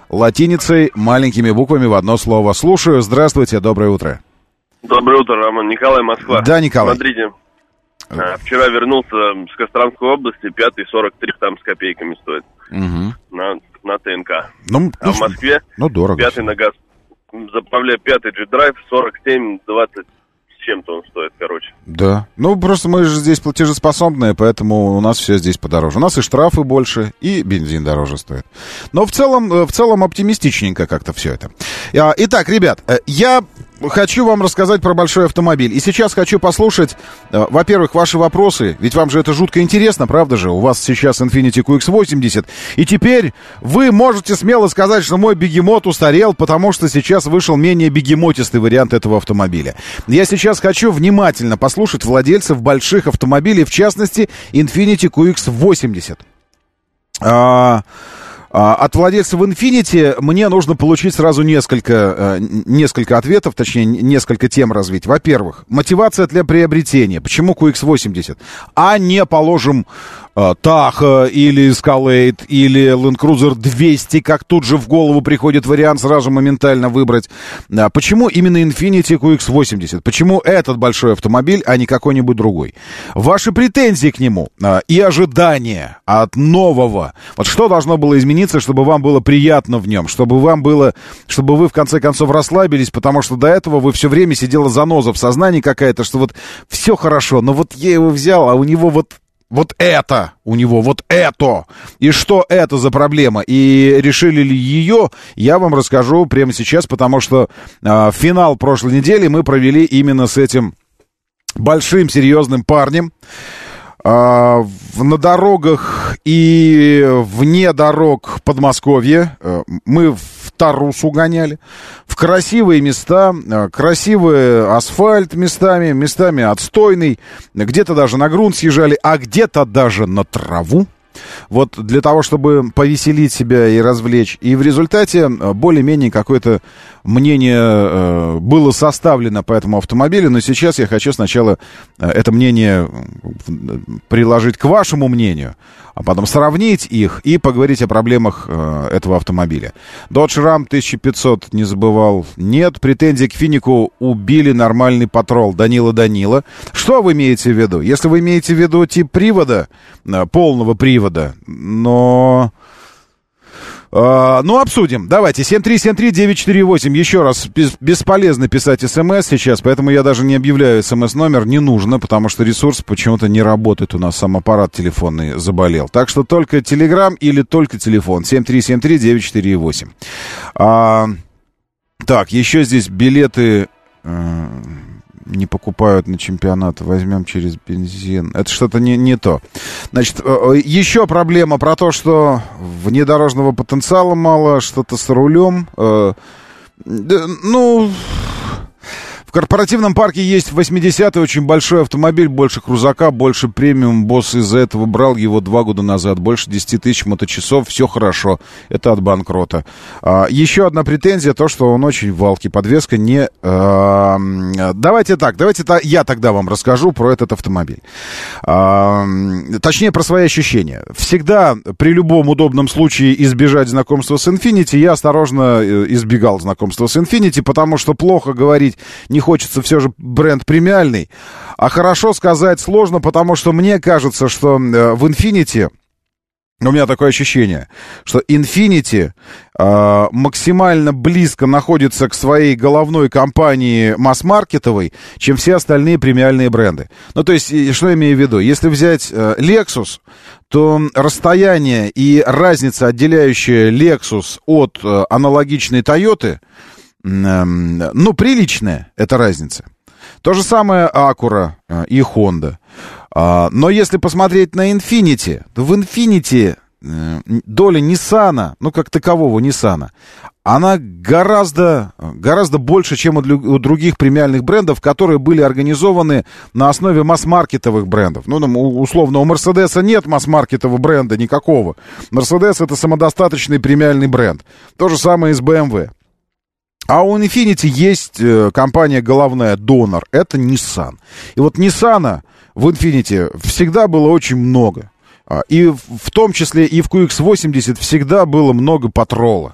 латиницей, маленькими буквами в одно слово. Слушаю. Здравствуйте, доброе утро. Доброе утро, Роман. Николай, Москва. Да, Николай. Смотрите, вчера вернулся с Костромской области, пятый сорок три там с копейками стоит. Угу. На, на ТНК. Ну, а в Москве ну, дорого. пятый на газ. Заправляю пятый G-Drive, сорок семь двадцать с чем-то он стоит, короче. Да. Ну, просто мы же здесь платежеспособные, поэтому у нас все здесь подороже. У нас и штрафы больше, и бензин дороже стоит. Но в целом, в целом оптимистичненько как-то все это. Итак, ребят, я хочу вам рассказать про большой автомобиль. И сейчас хочу послушать, во-первых, ваши вопросы. Ведь вам же это жутко интересно, правда же? У вас сейчас Infiniti кью икс восемьдесят. И теперь вы можете смело сказать, что мой бегемот устарел, потому что сейчас вышел менее бегемотистый вариант этого автомобиля. Я сейчас хочу внимательно послушать владельцев больших автомобилей, в частности, Infiniti кью икс восемьдесят. А... От владельцев Infiniti мне нужно получить сразу несколько, несколько ответов, точнее, несколько тем развить. Во-первых, мотивация для приобретения. Почему кью икс восемьдесят? А не, положим, Tahoe или Escalade или Land Cruiser двести, как тут же в голову приходит вариант сразу моментально выбрать. Почему именно Infiniti кью икс восемьдесят? Почему этот большой автомобиль, а не какой-нибудь другой? Ваши претензии к нему и ожидания от нового. Вот что должно было измениться, чтобы вам было приятно в нем, чтобы вам было, чтобы вы в конце концов расслабились, потому что до этого вы все время сидела заноза в сознании какая-то, что вот все хорошо, но вот я его взял, а у него вот Вот это, у него вот это. И что это за проблема? И решили ли ее, я вам расскажу прямо сейчас, потому что э, финал прошлой недели мы провели именно с этим большим серьезным парнем. Э, на дорогах и вне дорог Подмосковья э, мы в Тарусу гоняли, в красивые места, красивый асфальт местами, местами отстойный, где-то даже на грунт съезжали, а где-то даже на траву. Вот для того, чтобы повеселить себя и развлечь. И в результате более-менее какое-то мнение было составлено по этому автомобилю. Но сейчас я хочу сначала это мнение приложить к вашему мнению, а потом сравнить их и поговорить о проблемах этого автомобиля. Dodge Ram тысяча пятьсот не забывал. Нет, претензий к Финику: убили нормальный патрол. Данила Данила. Что вы имеете в виду? Если вы имеете в виду тип привода, полного привода, но... Uh, ну, обсудим. Давайте. семь три семь три девять четыре восемь. Еще раз, без, бесполезно писать смс сейчас, поэтому я даже не объявляю смс-номер. Не нужно, потому что ресурс почему-то не работает. У нас сам аппарат телефонный заболел. Так что только телеграм или только телефон. семь три семь три девять четыре восемь. Uh, так, еще здесь билеты... Uh... не покупают на чемпионат, возьмем через бензин. Это что-то не, не то. Значит, еще проблема про то, что внедорожного потенциала мало, что-то с рулем. Э, ну... В корпоративном парке есть восьмидесятый, очень большой автомобиль, больше крузака, больше премиум. Босс из-за этого брал его два года назад. Больше десять тысяч моточасов, все хорошо. Это от банкрота. А, еще одна претензия, то, что он очень валкий. Подвеска не... А, давайте так, давайте та, я тогда вам расскажу про этот автомобиль. А, точнее, про свои ощущения. Всегда при любом удобном случае избежать знакомства с Infiniti, я осторожно избегал знакомства с Infiniti, потому что плохо говорить... Не хочется, все же бренд премиальный. А хорошо сказать сложно, потому что мне кажется, что в Infiniti, у меня такое ощущение, что Infiniti э, максимально близко находится к своей головной компании масс-маркетовой, чем все остальные премиальные бренды. Ну, то есть, что я имею в виду? Если взять э, Lexus, то расстояние и разница, отделяющая Lexus от э, аналогичной Toyota, ну, приличная эта разница. То же самое Acura и Honda. Но если посмотреть на Infiniti, то в Infiniti доля Nissan, ну, как такового Nissan, она гораздо, гораздо больше, чем у других премиальных брендов, которые были организованы на основе масс-маркетовых брендов. Ну, условно, у Mercedes нет масс-маркетового бренда никакого. Mercedes — это самодостаточный премиальный бренд. То же самое и с бэ эм вэ. А у Infiniti есть э, компания головная, донор, это Nissan. И вот Nissan в Infiniti всегда было очень много. И в том числе и в кью икс восемьдесят всегда было много патрола.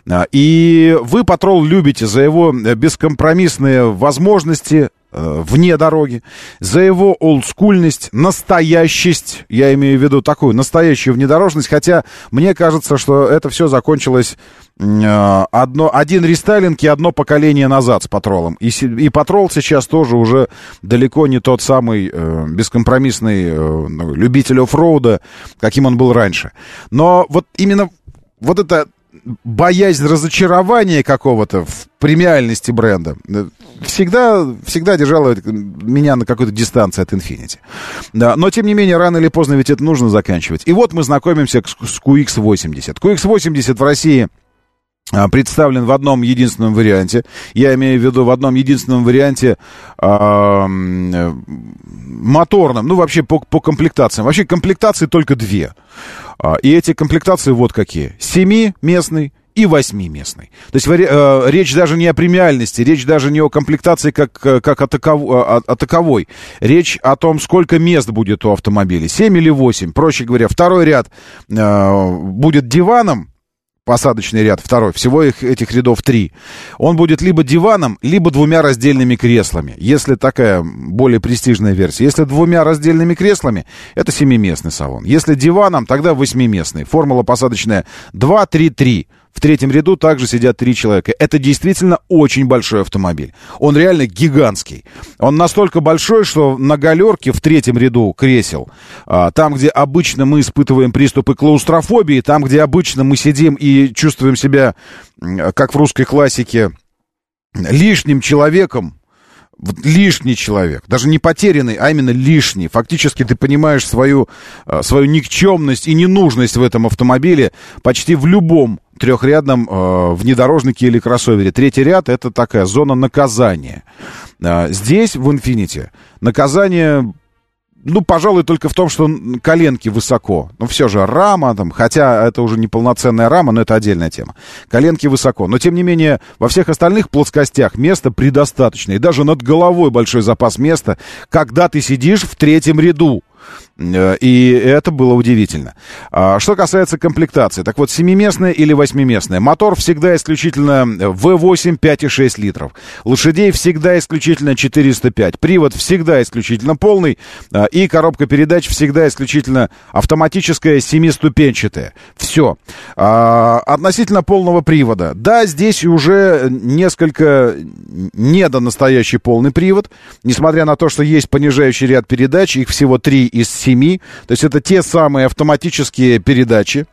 И вы патрол любите за его бескомпромиссные возможности вне дороги, за его олдскульность, настоящесть, я имею в виду такую настоящую внедорожность, хотя мне кажется, что это все закончилось одно, один рестайлинг и одно поколение назад с патролом. И, и патрол сейчас тоже уже далеко не тот самый э, бескомпромиссный э, любитель оффроуда, каким он был раньше. Но вот именно вот это боязнь разочарования какого-то в премиальности бренда всегда, всегда держала меня на какой-то дистанции от Infiniti. Да, но, тем не менее, рано или поздно ведь это нужно заканчивать. И вот мы знакомимся с кью икс восемьдесят. кью икс восемьдесят в России представлен в одном единственном варианте. Я имею в виду в одном единственном варианте э, моторном, ну, вообще по, по комплектациям. Вообще комплектации только две. И эти комплектации вот какие. семиместный и восьмиместный. То есть э, речь даже не о премиальности, речь даже не о комплектации как, как о, таков, о, о таковой. Речь о том, сколько мест будет у автомобиля. семь или восемь. Проще говоря, второй ряд э, будет диваном, посадочный ряд второй, всего их, этих рядов три. Он будет либо диваном, либо двумя раздельными креслами, если такая более престижная версия. Если двумя раздельными креслами, это семиместный салон. Если диваном, тогда восьмиместный. Формула посадочная два три три. В третьем ряду также сидят три человека. Это действительно очень большой автомобиль. Он реально гигантский. Он настолько большой, что на галерке в третьем ряду кресел, там, где обычно мы испытываем приступы клаустрофобии, там, где обычно мы сидим и чувствуем себя, как в русской классике, лишним человеком, лишний человек, даже не потерянный, а именно лишний. Фактически ты понимаешь свою, свою никчемность и ненужность в этом автомобиле почти в любом трехрядном э, внедорожнике или кроссовере. Третий ряд — это такая зона наказания. Э, здесь, в Infiniti, наказание, ну, пожалуй, только в том, что коленки высоко. Но все же рама, там, хотя это уже не полноценная рама, но это отдельная тема. Коленки высоко. Но, тем не менее, во всех остальных плоскостях места предостаточно. И даже над головой большой запас места, когда ты сидишь в третьем ряду. И это было удивительно. Что касается комплектации, так вот, семиместная или восьмиместная. Мотор всегда исключительно ви восемь пять и шесть литров. Лошадей всегда исключительно четыреста пять. Привод всегда исключительно полный. И коробка передач всегда исключительно автоматическая, семиступенчатая. Все. Относительно полного привода. Да, здесь уже несколько недонастоящий полный привод. Несмотря на то, что есть понижающий ряд передач, их всего три из семи, то есть это те самые автоматические передачи.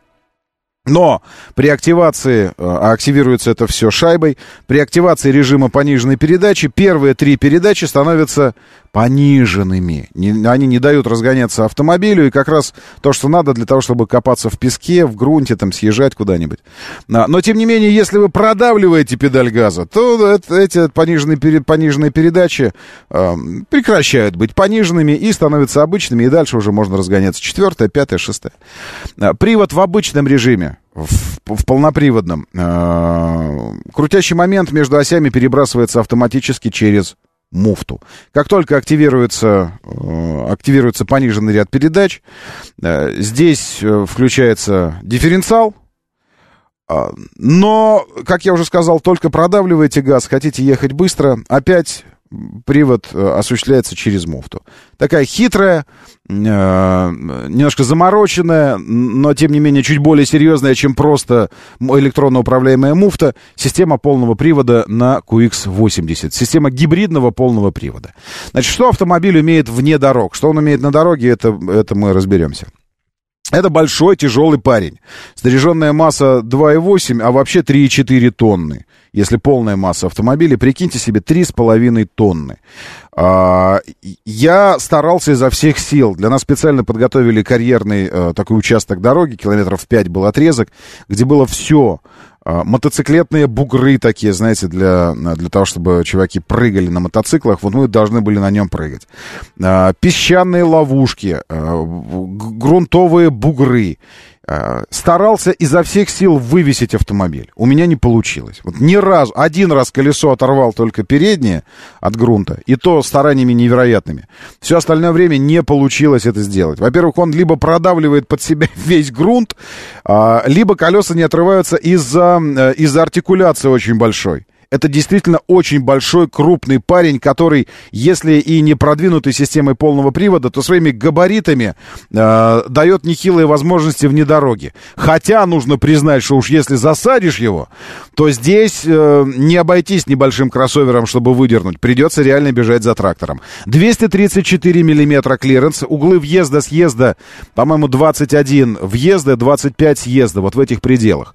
Но при активации, а активируется это все шайбой, при активации режима пониженной передачи первые три передачи становятся пониженными. Не, они не дают разгоняться автомобилю, и как раз то, что надо для того, чтобы копаться в песке, в грунте, там, съезжать куда-нибудь. Но, тем не менее, если вы продавливаете педаль газа, то это, эти пониженные, пониженные передачи э, прекращают быть пониженными и становятся обычными, и дальше уже можно разгоняться. Четвертая, пятая, шестая. Привод в обычном режиме, в, в полноприводном, э, крутящий момент между осями перебрасывается автоматически через муфту. Как только активируется, э, активируется пониженный ряд передач, э, здесь э, включается дифференциал, э, но, как я уже сказал, только продавливаете газ, хотите ехать быстро, опять привод э, осуществляется через муфту. Такая хитрая, э, немножко замороченная, но, тем не менее, чуть более серьезная, чем просто электронно управляемая муфта, система полного привода на кью икс восемьдесят. Система гибридного полного привода. Значит, что автомобиль умеет вне дорог? Что он умеет на дороге, это, это мы разберемся. Это большой, тяжелый парень. Снаряженная масса два и восемь, а вообще три и четыре тонны. Если полная масса автомобиля, прикиньте себе, три с половиной тонны. А, я старался изо всех сил. Для нас специально подготовили карьерный а, такой участок дороги, километров пять был отрезок, где было все. А, мотоциклетные бугры такие, знаете, для, для того, чтобы чуваки прыгали на мотоциклах. Вот мы должны были на нем прыгать. А, песчаные ловушки, а, грунтовые бугры. Старался изо всех сил вывесить автомобиль. У меня не получилось. Вот ни разу, один раз колесо оторвал только переднее от грунта, и то стараниями невероятными. Все остальное время не получилось это сделать. Во-первых, он либо продавливает под себя весь грунт, либо колеса не отрываются из-за, из-за артикуляции очень большой. Это действительно очень большой, крупный парень, который, если и не продвинутый системой полного привода, то своими габаритами э, дает нехилые возможности вне дороги. Хотя нужно признать, что уж если засадишь его, то здесь э, не обойтись небольшим кроссовером, чтобы выдернуть. Придется реально бежать за трактором. двести тридцать четыре миллиметра клиренс, углы въезда-съезда, по-моему, двадцать один въезда, двадцать пять съезда, вот в этих пределах.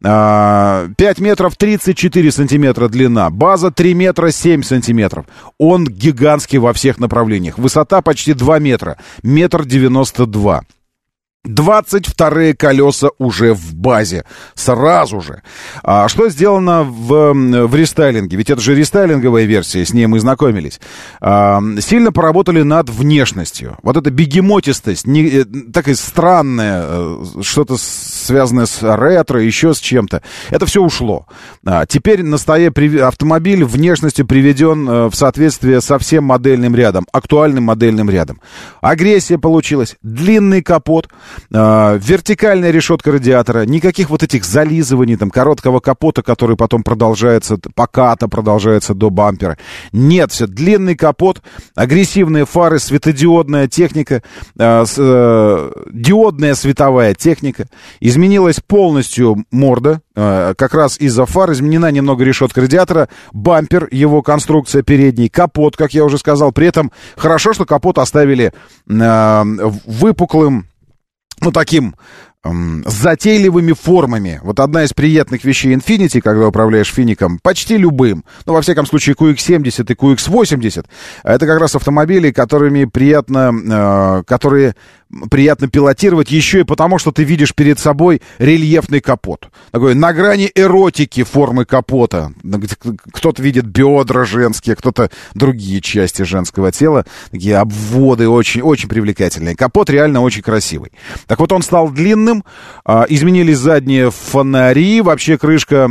Э, пять метров тридцать четыре сантиметра длина, база три метра семь сантиметров. Он гигантский во всех направлениях. Высота почти два метра, метр девяносто два. двадцать вторые колеса уже в базе. Сразу же. А что сделано в, в рестайлинге? Ведь это же рестайлинговая версия, с ней мы знакомились. А, сильно поработали над внешностью. Вот эта бегемотистость, не, такая странная, что-то связанное с ретро, еще с чем-то. Это все ушло. А, теперь на стое автомобиль внешностью приведен в соответствие со всем модельным рядом, актуальным модельным рядом. Агрессия получилась. Длинный капот. Uh, вертикальная решетка радиатора, никаких вот этих зализываний, там, короткого капота, который потом продолжается, поката продолжается до бампера. Нет, все, длинный капот, агрессивные фары, светодиодная техника, uh, с, uh, диодная световая техника. Изменилась полностью морда, uh, как раз из-за фар, изменена немного решетка радиатора, бампер, его конструкция передний, капот, как я уже сказал. При этом хорошо, что капот оставили uh, выпуклым, ну, таким эм, с затейливыми формами. Вот одна из приятных вещей Infiniti, когда управляешь фиником, почти любым, ну, во всяком случае, кью икс семьдесят и кью икс восемьдесят, это как раз автомобили, которыми приятно, э, которые приятно пилотировать еще и потому, что ты видишь перед собой рельефный капот. Такой на грани эротики формы капота. Кто-то видит бедра женские, кто-то другие части женского тела. Такие обводы очень, очень привлекательные. Капот реально очень красивый. Так вот, он стал длинным, изменились задние фонари, вообще крышка,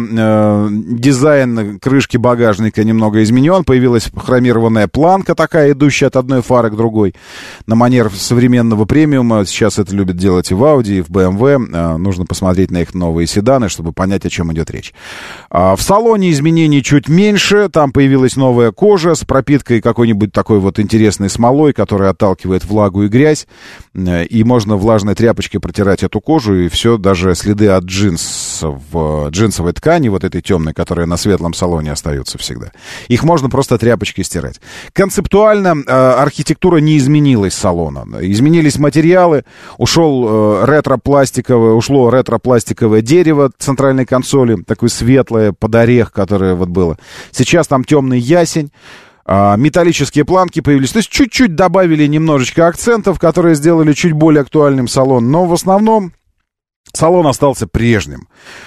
дизайн крышки багажника немного изменен. Появилась хромированная планка такая, идущая от одной фары к другой, на манер современного премиума. Сейчас это любят делать и в Audi, и в бэ эм вэ. Нужно посмотреть на их новые седаны, чтобы понять, о чем идет речь. В салоне изменений чуть меньше. Там появилась новая кожа с пропиткой какой-нибудь такой вот интересной смолой, которая отталкивает влагу и грязь. И можно влажной тряпочкой протирать эту кожу, и все, даже следы от джинс в джинсовой ткани, вот этой темной, которая на светлом салоне остается всегда. Их можно просто тряпочкой стирать. Концептуально архитектура не изменилась салона. Изменились материалы. Материалы, ушел э, ретро-пластиковое, ушло ретро-пластиковое дерево центральной консоли, такое светлое, под орех, которое вот было. Сейчас там темный ясень, э, металлические планки появились. То есть чуть-чуть добавили немножечко акцентов, которые сделали чуть более актуальным салон. Но в основном салон остался прежним.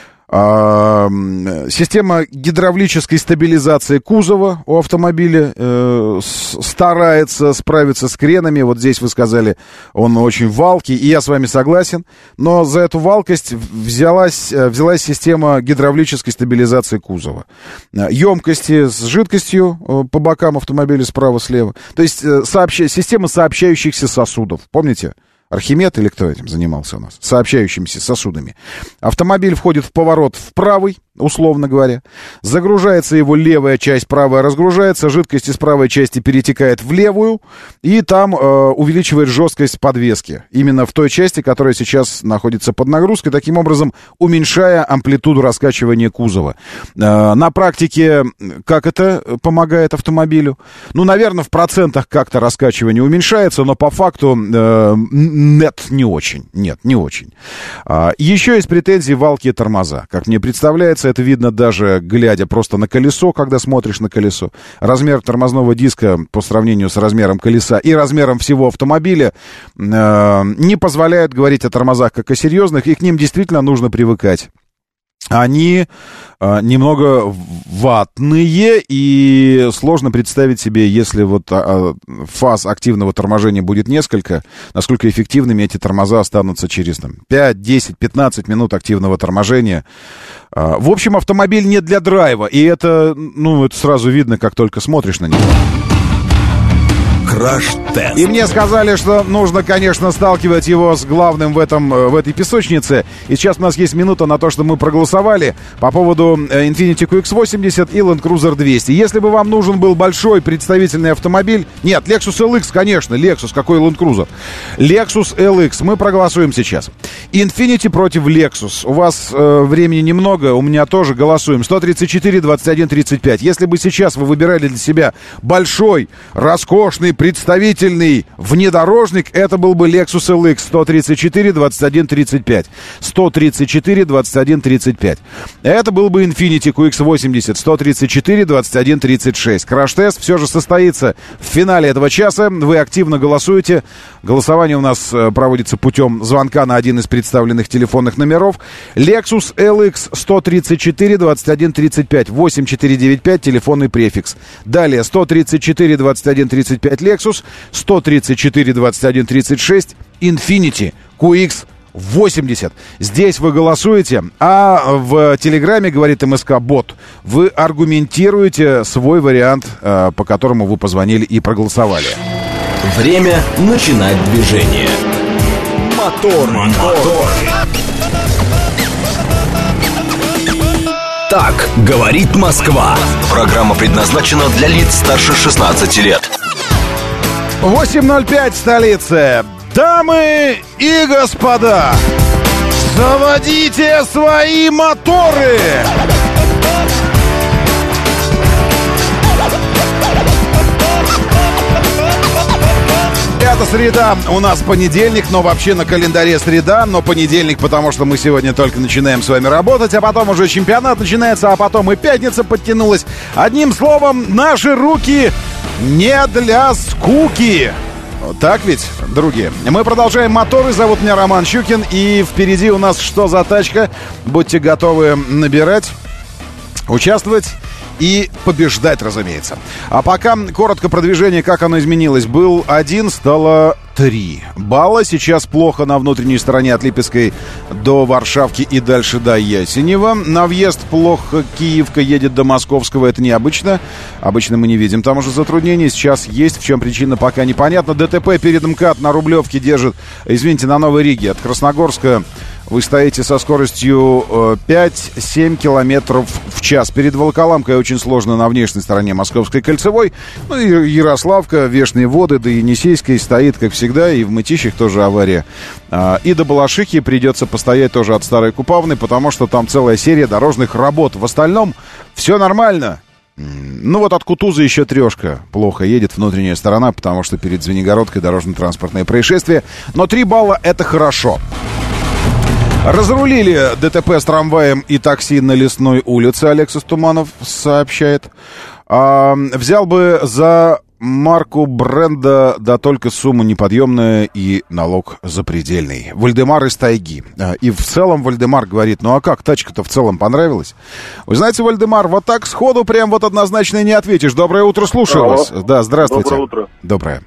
А, система гидравлической стабилизации кузова у автомобиля э, с, старается справиться с кренами. Вот здесь вы сказали, он очень валкий, и я с вами согласен. Но за эту валкость взялась, взялась система гидравлической стабилизации кузова. Емкости с жидкостью по бокам автомобиля справа-слева. То есть сообща, система сообщающихся сосудов. Помните? Архимед или кто этим занимался у нас? Сообщающимися сосудами. Автомобиль входит в поворот в правый, условно говоря. Загружается его левая часть, правая разгружается. Жидкость из правой части перетекает в левую. И там э, увеличивает жесткость подвески. Именно в той части, которая сейчас находится под нагрузкой. Таким образом, уменьшая амплитуду раскачивания кузова. Э, на практике как это помогает автомобилю? Ну, наверное, в процентах как-то раскачивание уменьшается. Но по факту... Э, Нет, не очень. Нет, не очень. А, еще из претензий валкие тормоза. Как мне представляется, это видно даже глядя просто на колесо, когда смотришь на колесо. Размер тормозного диска по сравнению с размером колеса и размером всего автомобиля э, не позволяют говорить о тормозах как о серьезных, и к ним действительно нужно привыкать. они а, немного ватные, и сложно представить себе, если вот а, фаз активного торможения будет несколько, насколько эффективными эти тормоза останутся через там, пять, десять, пятнадцать минут активного торможения. А, в общем, автомобиль не для драйва, и это, ну, это сразу видно, как только смотришь на него. Краш-тест. И мне сказали, что нужно, конечно, сталкивать его с главным в, этом, в этой песочнице. И сейчас у нас есть минута на то, что мы проголосовали по поводу Infiniti кью икс восемьдесят и Land Cruiser двести. Если бы вам нужен был большой представительный автомобиль... Нет, Lexus эл икс, конечно, Lexus, какой Land Cruiser? Lexus эл икс, мы проголосуем сейчас. Infiniti против Lexus. У вас э, времени немного, у меня тоже голосуем. сто тридцать четыре двадцать один тридцать пять. Если бы сейчас вы выбирали для себя большой, роскошный, представительный внедорожник, это был бы Lexus эл икс. Сто тридцать четыре двадцать один тридцать пять. сто тридцать четыре двадцать один тридцать пять. Это был бы Infiniti кью икс восемьдесят. сто тридцать четыре двадцать один тридцать шесть. Краш-тест все же состоится в финале этого часа. Вы активно голосуете. Голосование у нас проводится путем звонка на один из представленных телефонных номеров. Lexus эл икс сто тридцать четыре двадцать один тридцать пять. восемь четыре девять пять, телефонный префикс. Далее сто тридцать четыре двадцать один тридцать пять Lexus, сто тридцать четыре двадцать один тридцать шесть Infiniti кью икс восемьдесят. Здесь вы голосуете, а в Телеграме, говорит МСК-бот, вы аргументируете свой вариант, по которому вы позвонили и проголосовали. Время начинать движение. Мотор, мотор. Так говорит Москва. Программа предназначена для лиц старше шестнадцати лет. восемь ноль пять в столице. Дамы и господа, заводите свои моторы! Это среда, у нас понедельник, но вообще на календаре среда, но понедельник, потому что мы сегодня только начинаем с вами работать, а потом уже чемпионат начинается, а потом и пятница подтянулась. Одним словом, наши руки не для скуки. Так ведь, другие? Мы продолжаем моторы. Зовут меня Роман Щукин. И впереди у нас что за тачка? Будьте готовы набирать, участвовать и побеждать, разумеется. А пока коротко про движение, как оно изменилось. Был один, стало три балла. Сейчас плохо на внутренней стороне от Липецкой до Варшавки и дальше до Ясенева. На въезд плохо, Киевка едет до Московского. Это необычно. Обычно мы не видим там уже затруднений. Сейчас есть. В чем причина, пока непонятно. ДТП перед МКАД на Рублевке держит, извините, на Новой Риге. От Красногорска вы стоите со скоростью пять-семь километров в час. Перед Волоколамкой очень сложно на внешней стороне Московской кольцевой. Ну и Ярославка, Вешние Воды, до Енисейской стоит, как всегда. И в Мытищах тоже авария. И до Балашихи придется постоять тоже от Старой Купавны, потому что там целая серия дорожных работ. В остальном все нормально. Ну вот от Кутуза еще трешка плохо едет внутренняя сторона, потому что перед Звенигородкой дорожно-транспортное происшествие. Но три балла — это хорошо. Разрулили ДТП с трамваем и такси на Лесной улице, Алексис Туманов сообщает. А, взял бы за марку бренда, да только сумма неподъемная и налог запредельный. Вальдемар из тайги. И в целом Вальдемар говорит, ну а как, тачка-то в целом понравилась? Вы знаете, Вальдемар, вот так сходу прям вот однозначно не ответишь. Доброе утро, слушаю Алло. вас. Да, здравствуйте. Доброе утро. Доброе.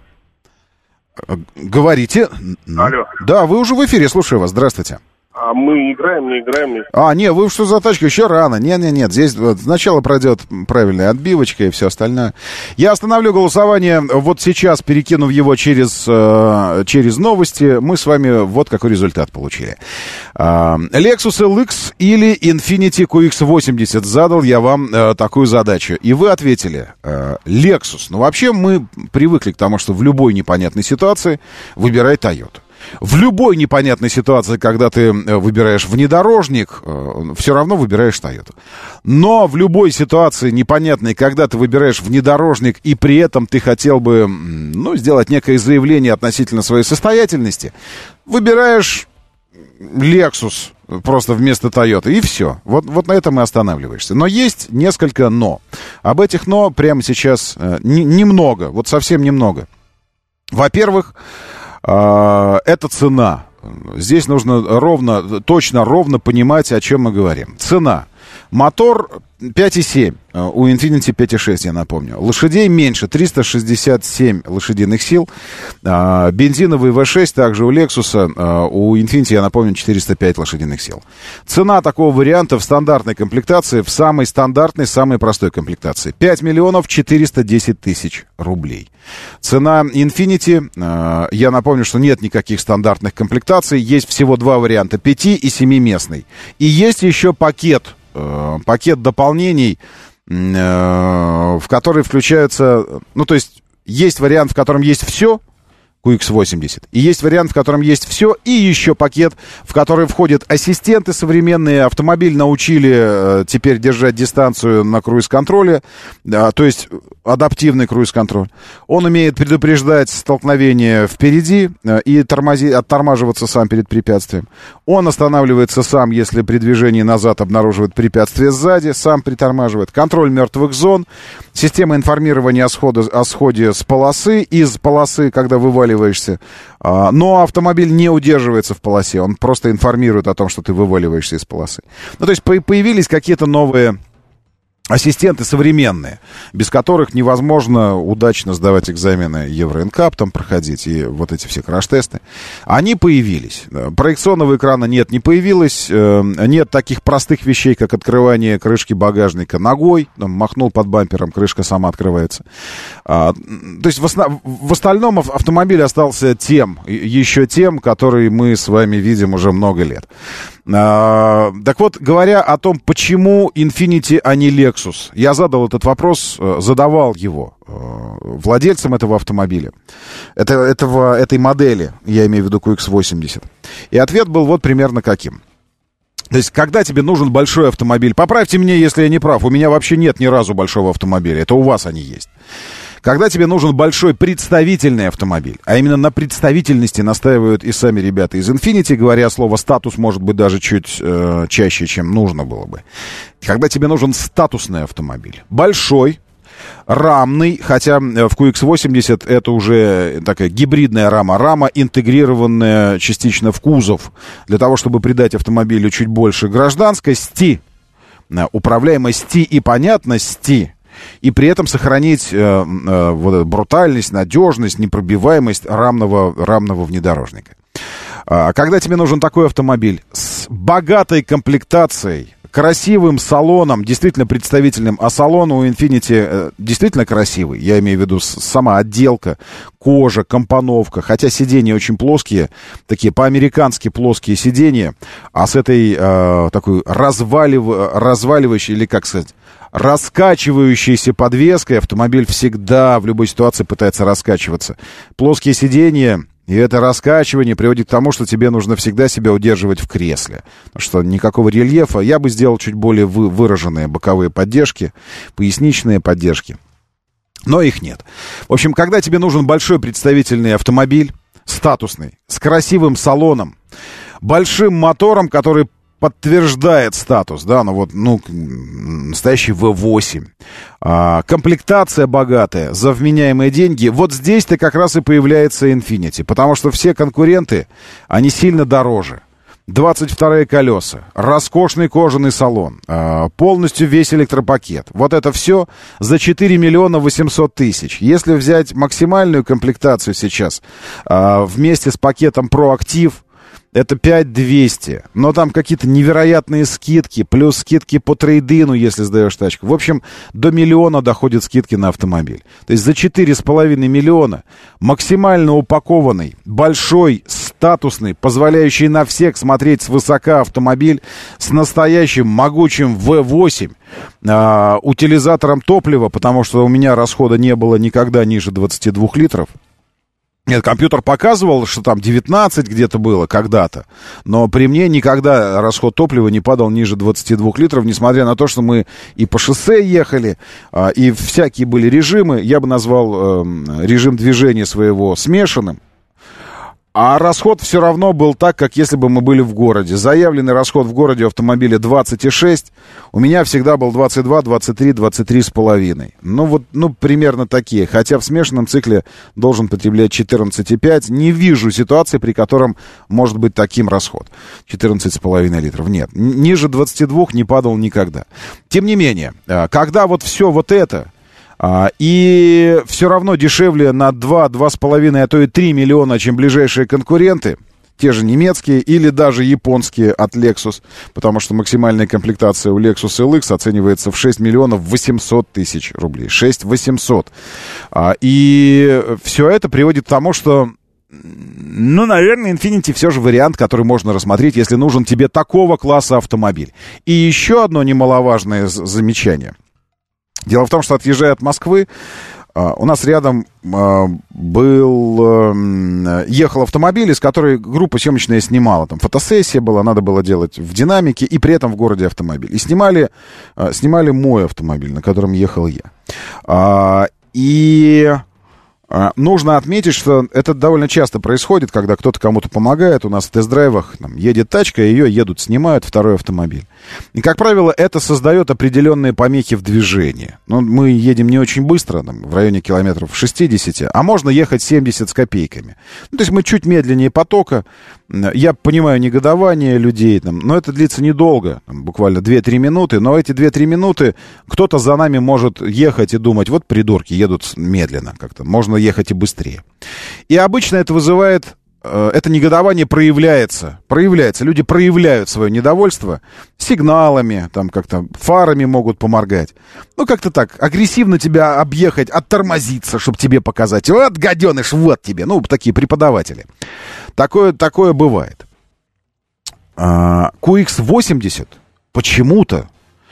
Говорите. Алло. Да, вы уже в эфире, слушаю вас. Здравствуйте. А мы играем, не играем. Не... А, не, вы что за тачка? Еще рано. Нет-нет-нет, здесь вот сначала пройдет правильная отбивочка и все остальное. Я остановлю голосование вот сейчас, перекинув его через, э, через новости. Мы с вами вот какой результат получили. Э, Lexus эл икс или Infiniti кью икс восемьдесят. Задал я вам э, такую задачу. И вы ответили э, Lexus. Ну, вообще мы привыкли к тому, что в любой непонятной ситуации выбирай Toyota. В любой непонятной ситуации, когда ты выбираешь внедорожник, все равно выбираешь Toyota. Но в любой ситуации непонятной, когда ты выбираешь внедорожник, и при этом ты хотел бы, ну, сделать некое заявление относительно своей состоятельности, выбираешь Lexus просто вместо Toyota, и все. Вот, вот на этом и останавливаешься. Но есть несколько «но». Об этих «но» прямо сейчас э, не, немного, вот совсем немного. Во-первых, это цена. Здесь нужно ровно, точно, ровно понимать, о чем мы говорим. Цена. Мотор пять и семь, у Infiniti пять и шесть, я напомню. Лошадей меньше, триста шестьдесят семь лошадиных сил. Бензиновый ви шесть также у Lexus, у Infiniti, я напомню, четыреста пять лошадиных сил. Цена такого варианта в стандартной комплектации, в самой стандартной, самой простой комплектации. пять миллионов четыреста десять тысяч рублей. Цена Infiniti, я напомню, что нет никаких стандартных комплектаций, есть всего два варианта, пяти и семиместный. И есть еще пакет, пакет дополнений, в который включаются, ну, то есть, есть вариант, в котором есть все, кью икс восемьдесят, и есть вариант, в котором есть все, и еще пакет, в который входят ассистенты современные. Автомобиль научили теперь держать дистанцию на круиз-контроле, то есть адаптивный круиз-контроль. Он умеет предупреждать столкновение впереди и тормози, оттормаживаться сам перед препятствием. Он останавливается сам, если при движении назад обнаруживает препятствие сзади, сам притормаживает. Контроль мертвых зон, система информирования о, сходе, о сходе с полосы, из полосы, когда вываливаешься. Но автомобиль не удерживается в полосе, он просто информирует о том, что ты вываливаешься из полосы. Ну, то есть появились какие-то новые ассистенты современные, без которых невозможно удачно сдавать экзамены Евро-НКАП, там проходить, и вот эти все краш-тесты. Они появились. Проекционного экрана нет, не появилось. Нет таких простых вещей, как открывание крышки багажника ногой. Там, махнул под бампером, крышка сама открывается. То есть в, основ... в остальном автомобиль остался тем, еще тем, который мы с вами видим уже много лет. Так вот, говоря о том, почему Infiniti, а не Lexus, я задал этот вопрос, задавал его владельцам этого автомобиля, это, этого, этой модели, я имею в виду кью икс восемьдесят. И ответ был вот примерно каким. То есть, когда тебе нужен большой автомобиль, поправьте меня, если я не прав, у меня вообще нет ни разу большого автомобиля, это у вас они есть. Когда тебе нужен большой представительный автомобиль, а именно на представительности настаивают и сами ребята из Infiniti, говоря слово «статус», может быть, даже чуть э, чаще, чем нужно было бы. Когда тебе нужен статусный автомобиль, большой, рамный, хотя в кью икс восемьдесят это уже такая гибридная рама, рама, интегрированная частично в кузов, для того, чтобы придать автомобилю чуть больше гражданскости, управляемости и понятности, и при этом сохранить э, э, вот, брутальность, надежность, непробиваемость рамного, рамного внедорожника. А когда тебе нужен такой автомобиль с богатой комплектацией, красивым салоном, действительно представительным, а салон у Infiniti э, действительно красивый, я имею в виду сама отделка, кожа, компоновка, хотя сиденья очень плоские, такие по-американски плоские сиденья, а с этой э, такой развалив... разваливающей, или как сказать, раскачивающейся подвеской автомобиль всегда в любой ситуации пытается раскачиваться. Плоские сиденья и это раскачивание приводит к тому, что тебе нужно всегда себя удерживать в кресле. Потому что никакого рельефа. Я бы сделал чуть более вы, выраженные боковые поддержки, поясничные поддержки. Но их нет. В общем, когда тебе нужен большой представительный автомобиль, статусный, с красивым салоном, большим мотором, который подтверждает статус, да, ну вот, ну, настоящий ви восемь, а, комплектация богатая, за вменяемые деньги, вот здесь-то как раз и появляется Infiniti, потому что все конкуренты, они сильно дороже. двадцать вторые колеса, роскошный кожаный салон, а, полностью весь электропакет. Вот это все за четыре миллиона восемьсот тысяч. Если взять максимальную комплектацию сейчас, а, вместе с пакетом ProActive, это пять двести, но там какие-то невероятные скидки, плюс скидки по трейд-ину, если сдаешь тачку. В общем, до миллиона доходят скидки на автомобиль. То есть за четыре с половиной миллиона максимально упакованный, большой, статусный, позволяющий на всех смотреть свысока автомобиль с настоящим могучим ви восемь, э, утилизатором топлива, потому что у меня расхода не было никогда ниже двадцати двух литров. Нет, компьютер показывал, что там девятнадцать где-то было когда-то, но при мне никогда расход топлива не падал ниже двадцати двух литров, несмотря на то, что мы и по шоссе ехали, и всякие были режимы. Я бы назвал режим движения своего смешанным. А расход все равно был так, как если бы мы были в городе. Заявленный расход в городе автомобиля двадцать и шесть. У меня всегда был двадцать два, двадцать три, двадцать три с половиной. Ну, вот, ну, примерно такие. Хотя в смешанном цикле должен потреблять четырнадцать и пять. Не вижу ситуации, при котором может быть таким расход. четырнадцать с половиной литров. Нет, ниже двадцати двух не падал никогда. Тем не менее, когда вот все вот это... А, и все равно дешевле на два-два с половиной, а то и три миллиона, чем ближайшие конкуренты, те же немецкие или даже японские от Lexus, потому что максимальная комплектация у Lexus эл икс оценивается в шесть миллионов восемьсот тысяч рублей. шесть восемьсот. А, и все это приводит к тому, что, ну, наверное, Infiniti все же вариант, который можно рассмотреть, если нужен тебе такого класса автомобиль. И еще одно немаловажное замечание. Дело в том, что, отъезжая от Москвы, у нас рядом был, ехал автомобиль, из которой группа съемочная снимала. Там фотосессия была, надо было делать в динамике и при этом в городе автомобиль. И снимали, снимали мой автомобиль, на котором ехал я. И... нужно отметить, что это довольно часто происходит, когда кто-то кому-то помогает. У нас в тест-драйвах там, едет тачка, ее едут, снимают второй автомобиль. И, как правило, это создает определенные помехи в движении. Ну, мы едем не очень быстро, там, в районе километров шестьдесят, а можно ехать семьдесят с копейками. Ну, то есть мы чуть медленнее потока. Я понимаю негодование людей, там, но это длится недолго, там, буквально две-три минуты. Но эти две-три минуты кто-то за нами может ехать и думать, вот придурки, едут медленно как-то, можно ехать и быстрее. И обычно это вызывает, э, это негодование проявляется, проявляется. Люди проявляют свое недовольство сигналами, там как-то фарами могут поморгать. Ну, как-то так, агрессивно тебя объехать, оттормозиться, чтобы тебе показать. Вот, гаденыш, вот тебе. Ну, такие преподаватели. Такое, такое бывает. А, кью икс восемьдесят почему-то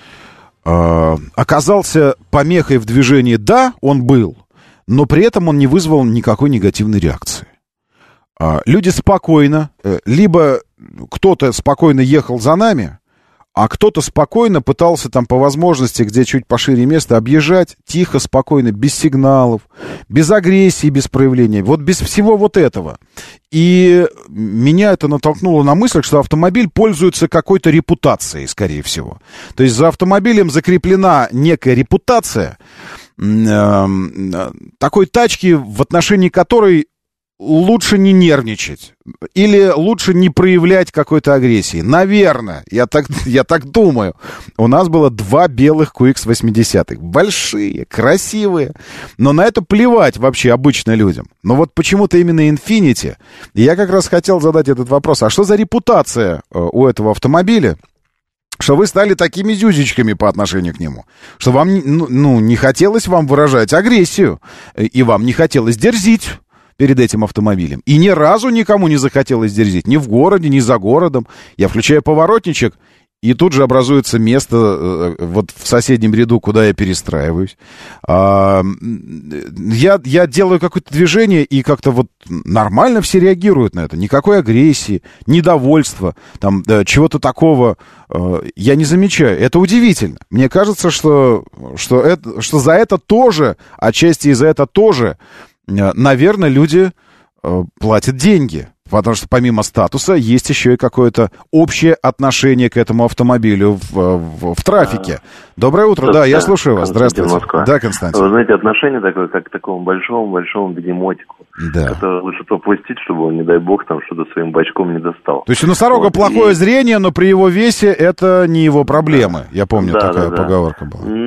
а, оказался помехой в движении. Да, он был, но при этом он не вызвал никакой негативной реакции. А, люди спокойно, либо кто-то спокойно ехал за нами, а кто-то спокойно пытался там по возможности, где чуть пошире место, объезжать тихо, спокойно, без сигналов, без агрессии, без проявления. Вот без всего вот этого. И меня это натолкнуло на мысль, что автомобиль пользуется какой-то репутацией, скорее всего. То есть за автомобилем закреплена некая репутация э, такой тачки, в отношении которой лучше не нервничать или лучше не проявлять какой-то агрессии. Наверное, я так, я так думаю. У нас было два белых кью икс восемьдесят. Большие, красивые. Но на это плевать вообще обычно людям. Но вот почему-то именно Infiniti. Я как раз хотел задать этот вопрос. А что за репутация у этого автомобиля, что вы стали такими зюзечками по отношению к нему? Что вам ну, ну, не хотелось вам выражать агрессию, и вам не хотелось дерзить перед этим автомобилем. И ни разу никому не захотелось дерзить. Ни в городе, ни за городом. Я включаю поворотничек, и тут же образуется место э, вот в соседнем ряду, куда я перестраиваюсь. А, я, я делаю какое-то движение, и как-то вот нормально все реагируют на это. Никакой агрессии, недовольства, там, да, чего-то такого э, я не замечаю. Это удивительно. Мне кажется, что, что, это, что за это тоже, отчасти и за это тоже, наверное, люди э, платят деньги, потому что помимо статуса есть еще и какое-то общее отношение к этому автомобилю в, в, в трафике. Доброе утро, да, я слушаю вас. Здравствуйте. Москва. Да, Константин. Вы знаете, отношение такое, как к такому большому-большому бегемотику. Да. Это лучше пропустить, чтобы он, не дай бог, там что-то своим бочком не достал. То есть у носорога вот, плохое и... зрение, но при его весе это не его проблемы. Я помню, да, такая да, поговорка да. была.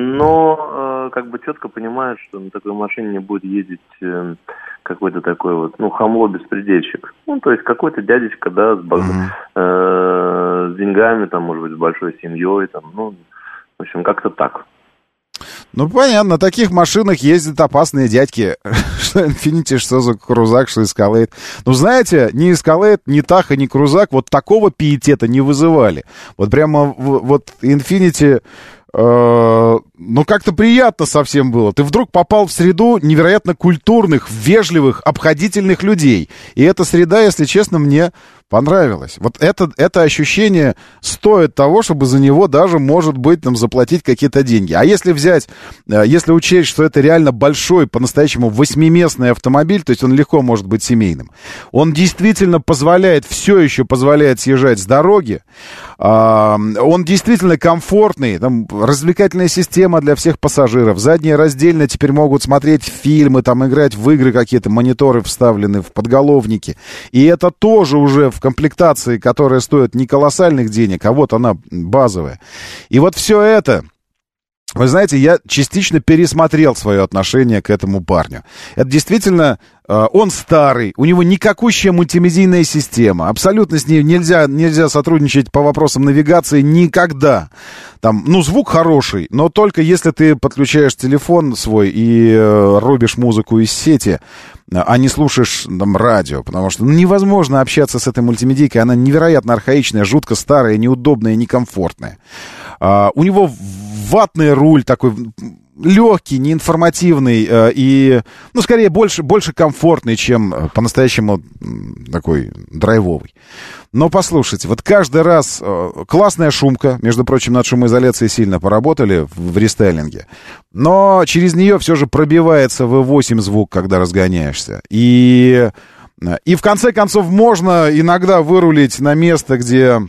Но как бы четко понимают, что на такой машине не будет ездить э, какой-то такой вот, ну, хамло-беспредельщик. Ну, то есть какой-то дядечка, да, с, mm-hmm. э, с деньгами, там, может быть, с большой семьей, там, ну, в общем, как-то так. Ну, понятно, на таких машинах ездят опасные дядьки. Что Infiniti, что за крузак, что Escalade. Ну, знаете, ни Escalade, ни Tahoe, ни крузак вот такого пиетета не вызывали. Вот прямо вот Infiniti... Э, ну, как-то приятно совсем было. Ты вдруг попал в среду невероятно культурных, вежливых, обходительных людей. И эта среда, если честно, мне Понравилось. Вот это, это ощущение стоит того, чтобы за него даже, может быть, нам заплатить какие-то деньги. А если взять, если учесть, что это реально большой, по-настоящему восьмиместный автомобиль, то есть он легко может быть семейным, он действительно позволяет, все еще позволяет съезжать с дороги, он действительно комфортный, там развлекательная система для всех пассажиров, задние раздельно теперь могут смотреть фильмы, там играть в игры, какие-то мониторы вставлены в подголовники, и это тоже уже в комплектации, которая стоит не колоссальных денег, а вот она базовая. И вот все это, вы знаете, я частично пересмотрел свое отношение к этому парню. Это действительно, э, он старый, у него никакущая мультимедийная система, абсолютно с ней нельзя, нельзя сотрудничать по вопросам навигации никогда. Там, ну, звук хороший, но только если ты подключаешь телефон свой и э, рубишь музыку из сети, а не слушаешь там радио, потому что ну, невозможно общаться с этой мультимедийкой, она невероятно архаичная, жутко старая, неудобная, некомфортная. А, у него ватный руль такой легкий, неинформативный э, и, ну, скорее, больше, больше комфортный, чем по-настоящему такой драйвовый. Но послушайте, вот каждый раз э, классная шумка, между прочим, над шумоизоляцией сильно поработали в, в рестайлинге, но через нее все же пробивается ви восемь звук, когда разгоняешься. И, и в конце концов можно иногда вырулить на место, где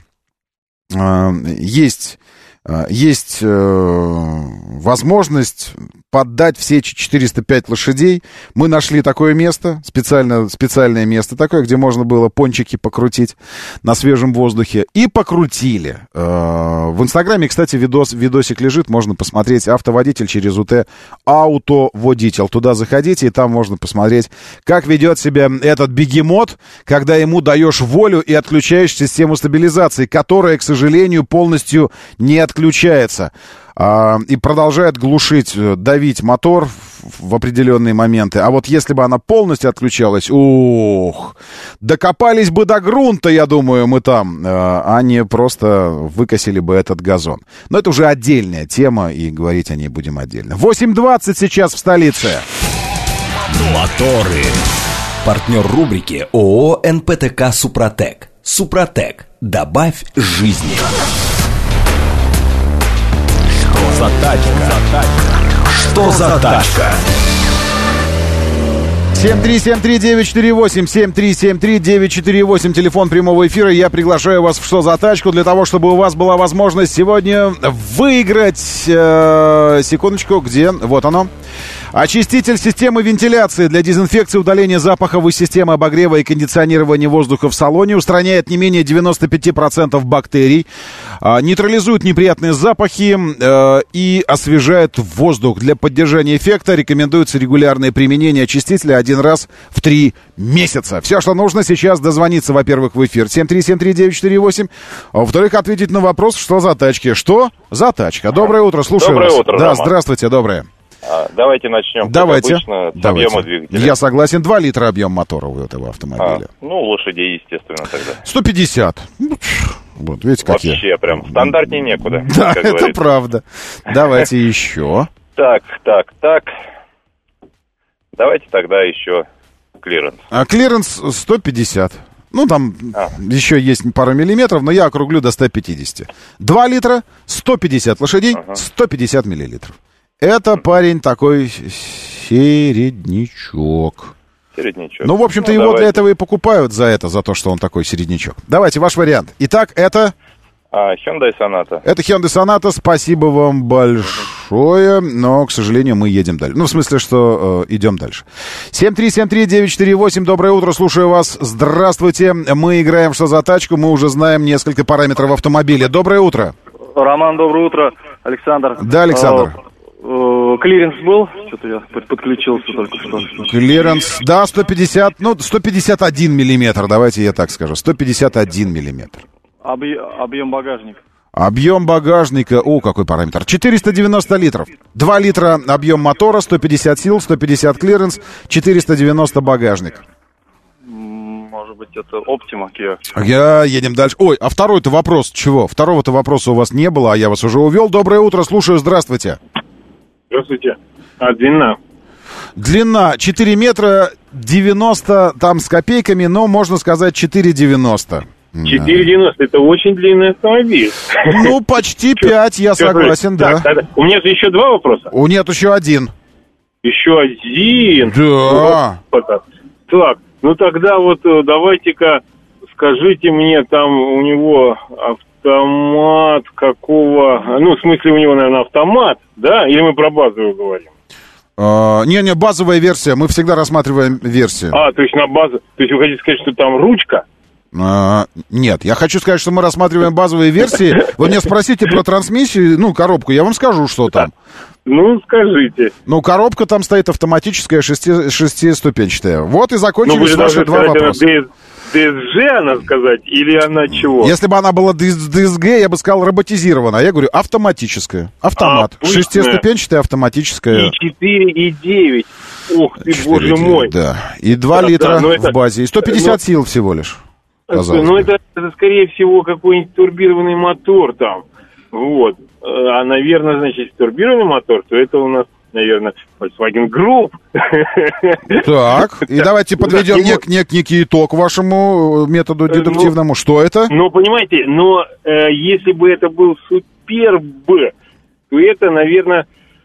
э, есть... Есть э, возможность поддать все четыреста пять лошадей. Мы нашли такое место, специально, специальное место такое, где можно было пончики покрутить на свежем воздухе. И покрутили. Э, в Инстаграме, кстати, видос, видосик лежит, можно посмотреть. Автоводитель через УТ, аутоводитель. Туда заходите, и там можно посмотреть, как ведет себя этот бегемот, когда ему даешь волю и отключаешь систему стабилизации, которая, к сожалению, полностью не отключается. И продолжает глушить, давить мотор в определенные моменты. А вот если бы она полностью отключалась, ух, докопались бы до грунта, я думаю, мы там, а не просто выкосили бы этот газон. Но это уже отдельная тема, и говорить о ней будем отдельно. восемь двадцать сейчас в столице. Моторы. Партнер рубрики ООО эн пэ тэ ка «Супротек». «Супротек». Добавь жизни. Что за тачка? Что за тачка? семь три семь три девять четыре восемь, семь три семь три девять четыре восемь, телефон прямого эфира. Я приглашаю вас в «Что за тачку?» для того, чтобы у вас была возможность сегодня выиграть... Э, секундочку, где? Вот оно. Очиститель системы вентиляции для дезинфекции и удаления запахов из системы обогрева и кондиционирования воздуха в салоне. Устраняет не менее девяносто пять процентов бактерий. Э, нейтрализует неприятные запахи э, и освежает воздух. Для поддержания эффекта рекомендуется регулярное применение очистителя один раз в три месяца. Все, что нужно сейчас, дозвониться, во-первых, в эфир семь три семь три девять четыре восемь, а во-вторых, ответить на вопрос, что за тачки. Что за тачка? Доброе утро, слушаю Доброе вас. утро, Да, Роман. Здравствуйте, доброе. А, давайте начнем, Давайте. как обычно, с Давайте. объема двигателя. Я согласен, два литра объем мотора у этого автомобиля. А, ну, лошадей, естественно, тогда. сто пятьдесят. Вот, видите, какие. Вообще, прям стандартнее некуда. Да, как это говорится. правда. Давайте еще. Так, так, так. Давайте тогда еще клиренс. А клиренс сто пятьдесят. Ну, там А. еще есть пару миллиметров, но я округлю до ста пятидесяти. два литра, сто пятьдесят лошадей, Ага. сто пятьдесят миллилитров. Это парень такой середнячок. Середнячок. Ну, в общем-то, Ну, его давайте. для этого и покупают за это, за то, что он такой середнячок. Давайте, ваш вариант. Итак, это... А, Hyundai Sonata. Это Hyundai Sonata. Спасибо вам большое. Но, к сожалению, мы едем дальше. Ну, в смысле, что э, идем дальше. семь три семь три девять четыре восемь. Доброе утро. Слушаю вас. Здравствуйте. Мы играем «Что за тачку?». Мы уже знаем несколько параметров автомобиля. Доброе утро. Роман, доброе утро. Александр. Да, Александр. А, э, клиренс был? Что-то я под- подключился только что. Клиренс. Да, сто пятьдесят. Ну, сто пятьдесят один миллиметр. Давайте я так скажу. сто пятьдесят один миллиметр. Объ- объем багажника. Объем багажника, о, какой параметр, четыреста девяносто литров. два литра объем мотора, сто пятьдесят сил, сто пятьдесят клиренс, четыреста девяносто багажник. М, Может быть, это Optima Kia. Я едем дальше. Ой, а второй-то вопрос чего? Второго-то вопроса у вас не было, а я вас уже увел. Доброе утро, слушаю, здравствуйте. Здравствуйте. А, длина? Длина четыре метра девяносто там с копейками, но можно сказать четыре девяносто. четыре девяносто, это очень длинный автомобиль. Ну, почти пять, я согласен, да. У меня же еще два вопроса. У нет, еще один. Еще один? Да. Так, ну тогда вот давайте-ка скажите мне, там у него автомат какого... Ну, в смысле, у него, наверное, автомат, да? Или мы про базовую говорим? Не-не, базовая версия, мы всегда рассматриваем версию. А, то есть на базу... То есть вы хотите сказать, что там ручка? А, нет, я хочу сказать, что мы рассматриваем базовые версии. Вы меня спросите про трансмиссию, ну, коробку, я вам скажу, что там. Ну, скажите. Ну, коробка там стоит автоматическая, шести, шестиступенчатая. Вот и закончились ваши два вопроса. ди эс джи она сказать, или она чего? Если бы она была ди эс джи, я бы сказал роботизирована. А я говорю автоматическая. Автомат. А, шестиступенчатая автоматическая. И четыре, и девять. Ух ты, четыре, боже девять, мой. Да. И два да, литра да, в это, базе. И сто пятьдесят но, сил всего лишь. Ну, это, это, скорее всего, какой-нибудь турбированный мотор там. Вот. А, наверное, значит, турбированный мотор, то это у нас, наверное, Volkswagen Group. Так, и давайте подведем нек, нек, некий итог вашему методу дедуктивному. Ну, что это? Ну, понимаете, но э, если бы это был Суперб, то это, наверное,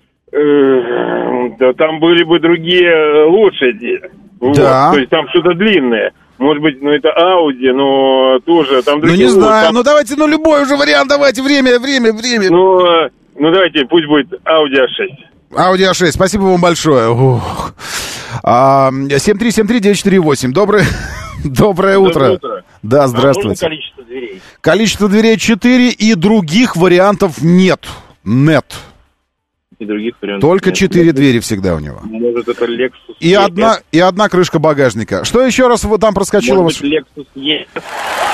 э, да, там были бы другие лошади. Да. Вот, то есть там что-то длинное. Может быть, ну это Audi, но тоже там другие... Ну не знаю, там... ну давайте, ну любой уже вариант, давайте, время, время, время. Ну, ну давайте, пусть будет Audi а шесть. Audi а шесть, спасибо вам большое. Ух. А, семь три семь три девять четыре восемь, доброе, доброе утро. Доброе утро. Да, здравствуйте. А количество дверей? Количество дверей четыре, и других вариантов нет. Нет. И других вариантов только нет. четыре двери всегда у него. Может, это Lexus и и одна, эс. И одна крышка багажника. Что еще раз вот там проскочило? Может быть, Lexus и эс.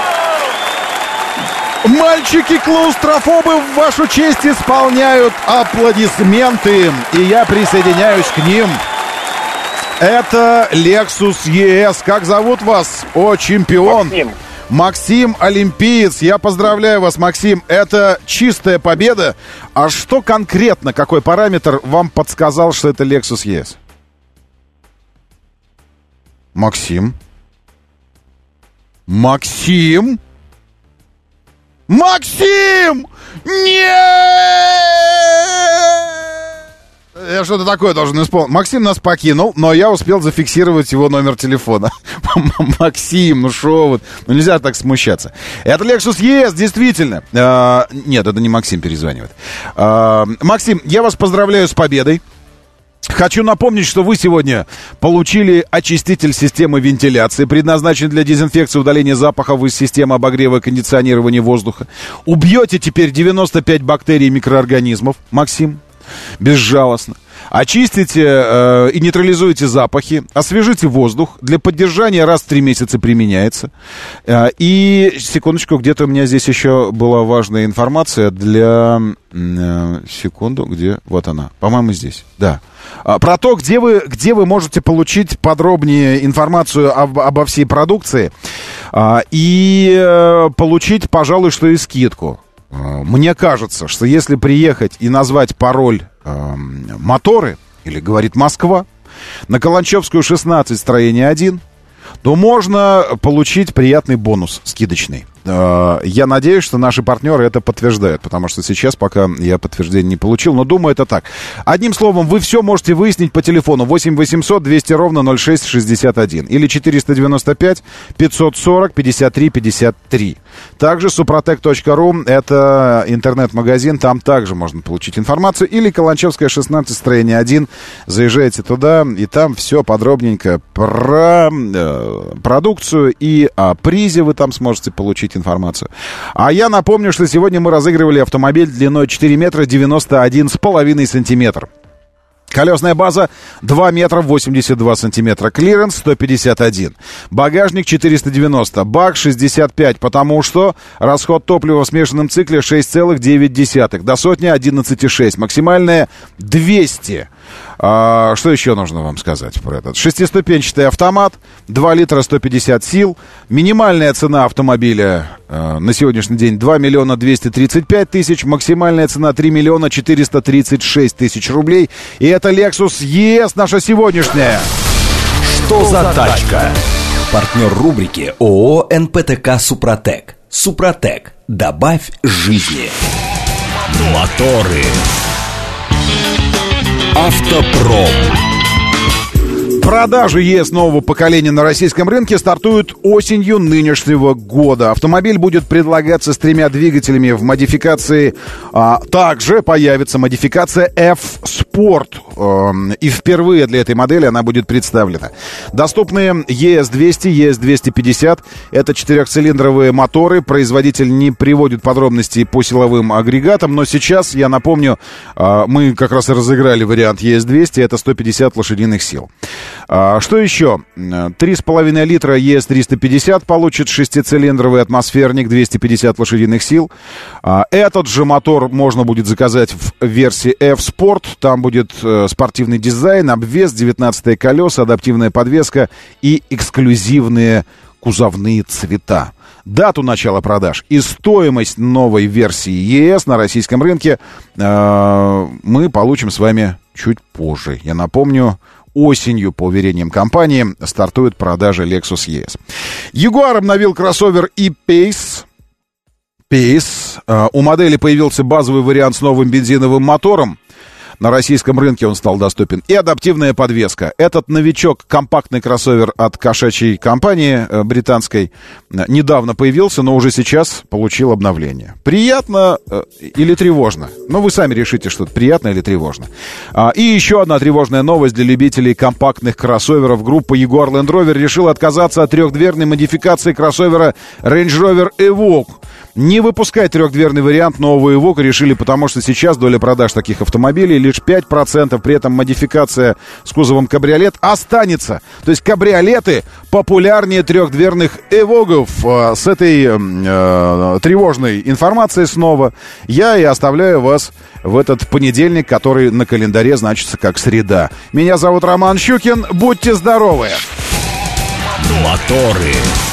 Мальчики-клаустрофобы в вашу честь исполняют аплодисменты, и я присоединяюсь к ним. Это Lexus и эс. Как зовут вас, о чемпион? Максим. Максим, олимпиец, я поздравляю вас, Максим, это чистая победа. А что конкретно, какой параметр вам подсказал, что это Lexus и эс? Максим? Максим? Максим! Нет! Я что-то такое должен исполнить. Максим нас покинул, но я успел зафиксировать его номер телефона. Максим, ну шо вот. Ну нельзя так смущаться. Это Lexus и эс, действительно. А, нет, это не Максим перезванивает. А, Максим, я вас поздравляю с победой. Хочу напомнить, что вы сегодня получили очиститель системы вентиляции, предназначенный для дезинфекции и удаления запахов из системы обогрева и кондиционирования воздуха. Убьете теперь девяносто пять бактерий и микроорганизмов, Максим. Безжалостно. Очистите э, и нейтрализуйте запахи, освежите воздух. Для поддержания раз в три месяца применяется. Э, и, секундочку, где-то у меня здесь еще была важная информация для... Э, секунду, где? Вот она. По-моему, здесь. Да. А, про то, где вы, где вы можете получить подробнее информацию об, обо всей продукции. А, и э, получить, пожалуй, что и скидку. Мне кажется, что если приехать и назвать пароль э, «Моторы», или «Говорит Москва», на Каланчевскую шестнадцать, строение один, то можно получить приятный бонус скидочный. Э, я надеюсь, что наши партнеры это подтверждают, потому что сейчас пока я подтверждения не получил, но думаю, это так. Одним словом, вы все можете выяснить по телефону восемь восемьсот двести ровно ноль шесть шестьдесят один или четыреста девяносто пять пятьсот сорок пятьдесят три пятьдесят три. Также супротек точка ру, это интернет-магазин, там также можно получить информацию. Или Каланчевская шестнадцать, строение один, заезжайте туда, и там все подробненько про э, продукцию и о призе вы там сможете получить информацию. А я напомню, что сегодня мы разыгрывали автомобиль длиной четыре метра девяносто один с половиной сантиметра. Колесная база два метра восемьдесят два сантиметра, клиренс сто пятьдесят один, багажник четыреста девяносто, бак шестьдесят пять, потому что расход топлива в смешанном цикле шесть целых девять десятых, до сотни одиннадцать целых шесть, максимальная двести. А, что еще нужно вам сказать про этот? Шестиступенчатый автомат, два литра сто пятьдесят сил, минимальная цена автомобиля э, на сегодняшний день два миллиона двести тридцать пять тысяч, максимальная цена три миллиона четыреста тридцать шесть тысяч рублей, и это Это Lexus и эс, наша сегодняшняя. Что за тачка? Партнер рубрики ООО эн пэ тэ ка «Супротек». «Супротек». Добавь жизни. Моторы. Автопром. Продажи и эс нового поколения на российском рынке стартуют осенью нынешнего года. Автомобиль будет предлагаться с тремя двигателями в модификации. А, также появится модификация F-Sport. А, и впервые для этой модели она будет представлена. Доступны и эс двести, и эс двести пятьдесят. Это четырехцилиндровые моторы. Производитель не приводит подробностей по силовым агрегатам. Но сейчас, я напомню, а, мы как раз и разыграли вариант и эс двести. Это сто пятьдесят лошадиных сил. А, что еще? три с половиной литра и эс триста пятьдесят получит шестицилиндровый атмосферник, двести пятьдесят лошадиных сил. А, этот же мотор можно будет заказать в версии F-Sport. Там будет э, спортивный дизайн, обвес, девятнадцатые колеса, адаптивная подвеска и эксклюзивные кузовные цвета. Дату начала продаж и стоимость новой версии и эс на российском рынке э, мы получим с вами чуть позже. Я напомню, осенью, по уверениям компании, стартует продажа Lexus и эс. Jaguar обновил кроссовер E-Pace. Pace. Uh, у модели появился базовый вариант с новым бензиновым мотором. На российском рынке он стал доступен. И адаптивная подвеска. Этот новичок, компактный кроссовер от кошачьей компании э, британской, э, недавно появился, но уже сейчас получил обновление. Приятно э, или тревожно? Ну, вы сами решите, что это приятно или тревожно. А, и еще одна тревожная новость для любителей компактных кроссоверов. Группа Jaguar Land Rover решила отказаться от трехдверной модификации кроссовера Range Rover Evoque. Не выпускать трехдверный вариант нового Evoque решили, потому что сейчас доля продаж таких автомобилей лишь пять процентов. При этом модификация с кузовом кабриолет останется. То есть кабриолеты популярнее трехдверных Evoque. С этой э, тревожной информацией снова я и оставляю вас в этот понедельник, который на календаре значится как среда. Меня зовут Роман Щукин. Будьте здоровы! Моторы.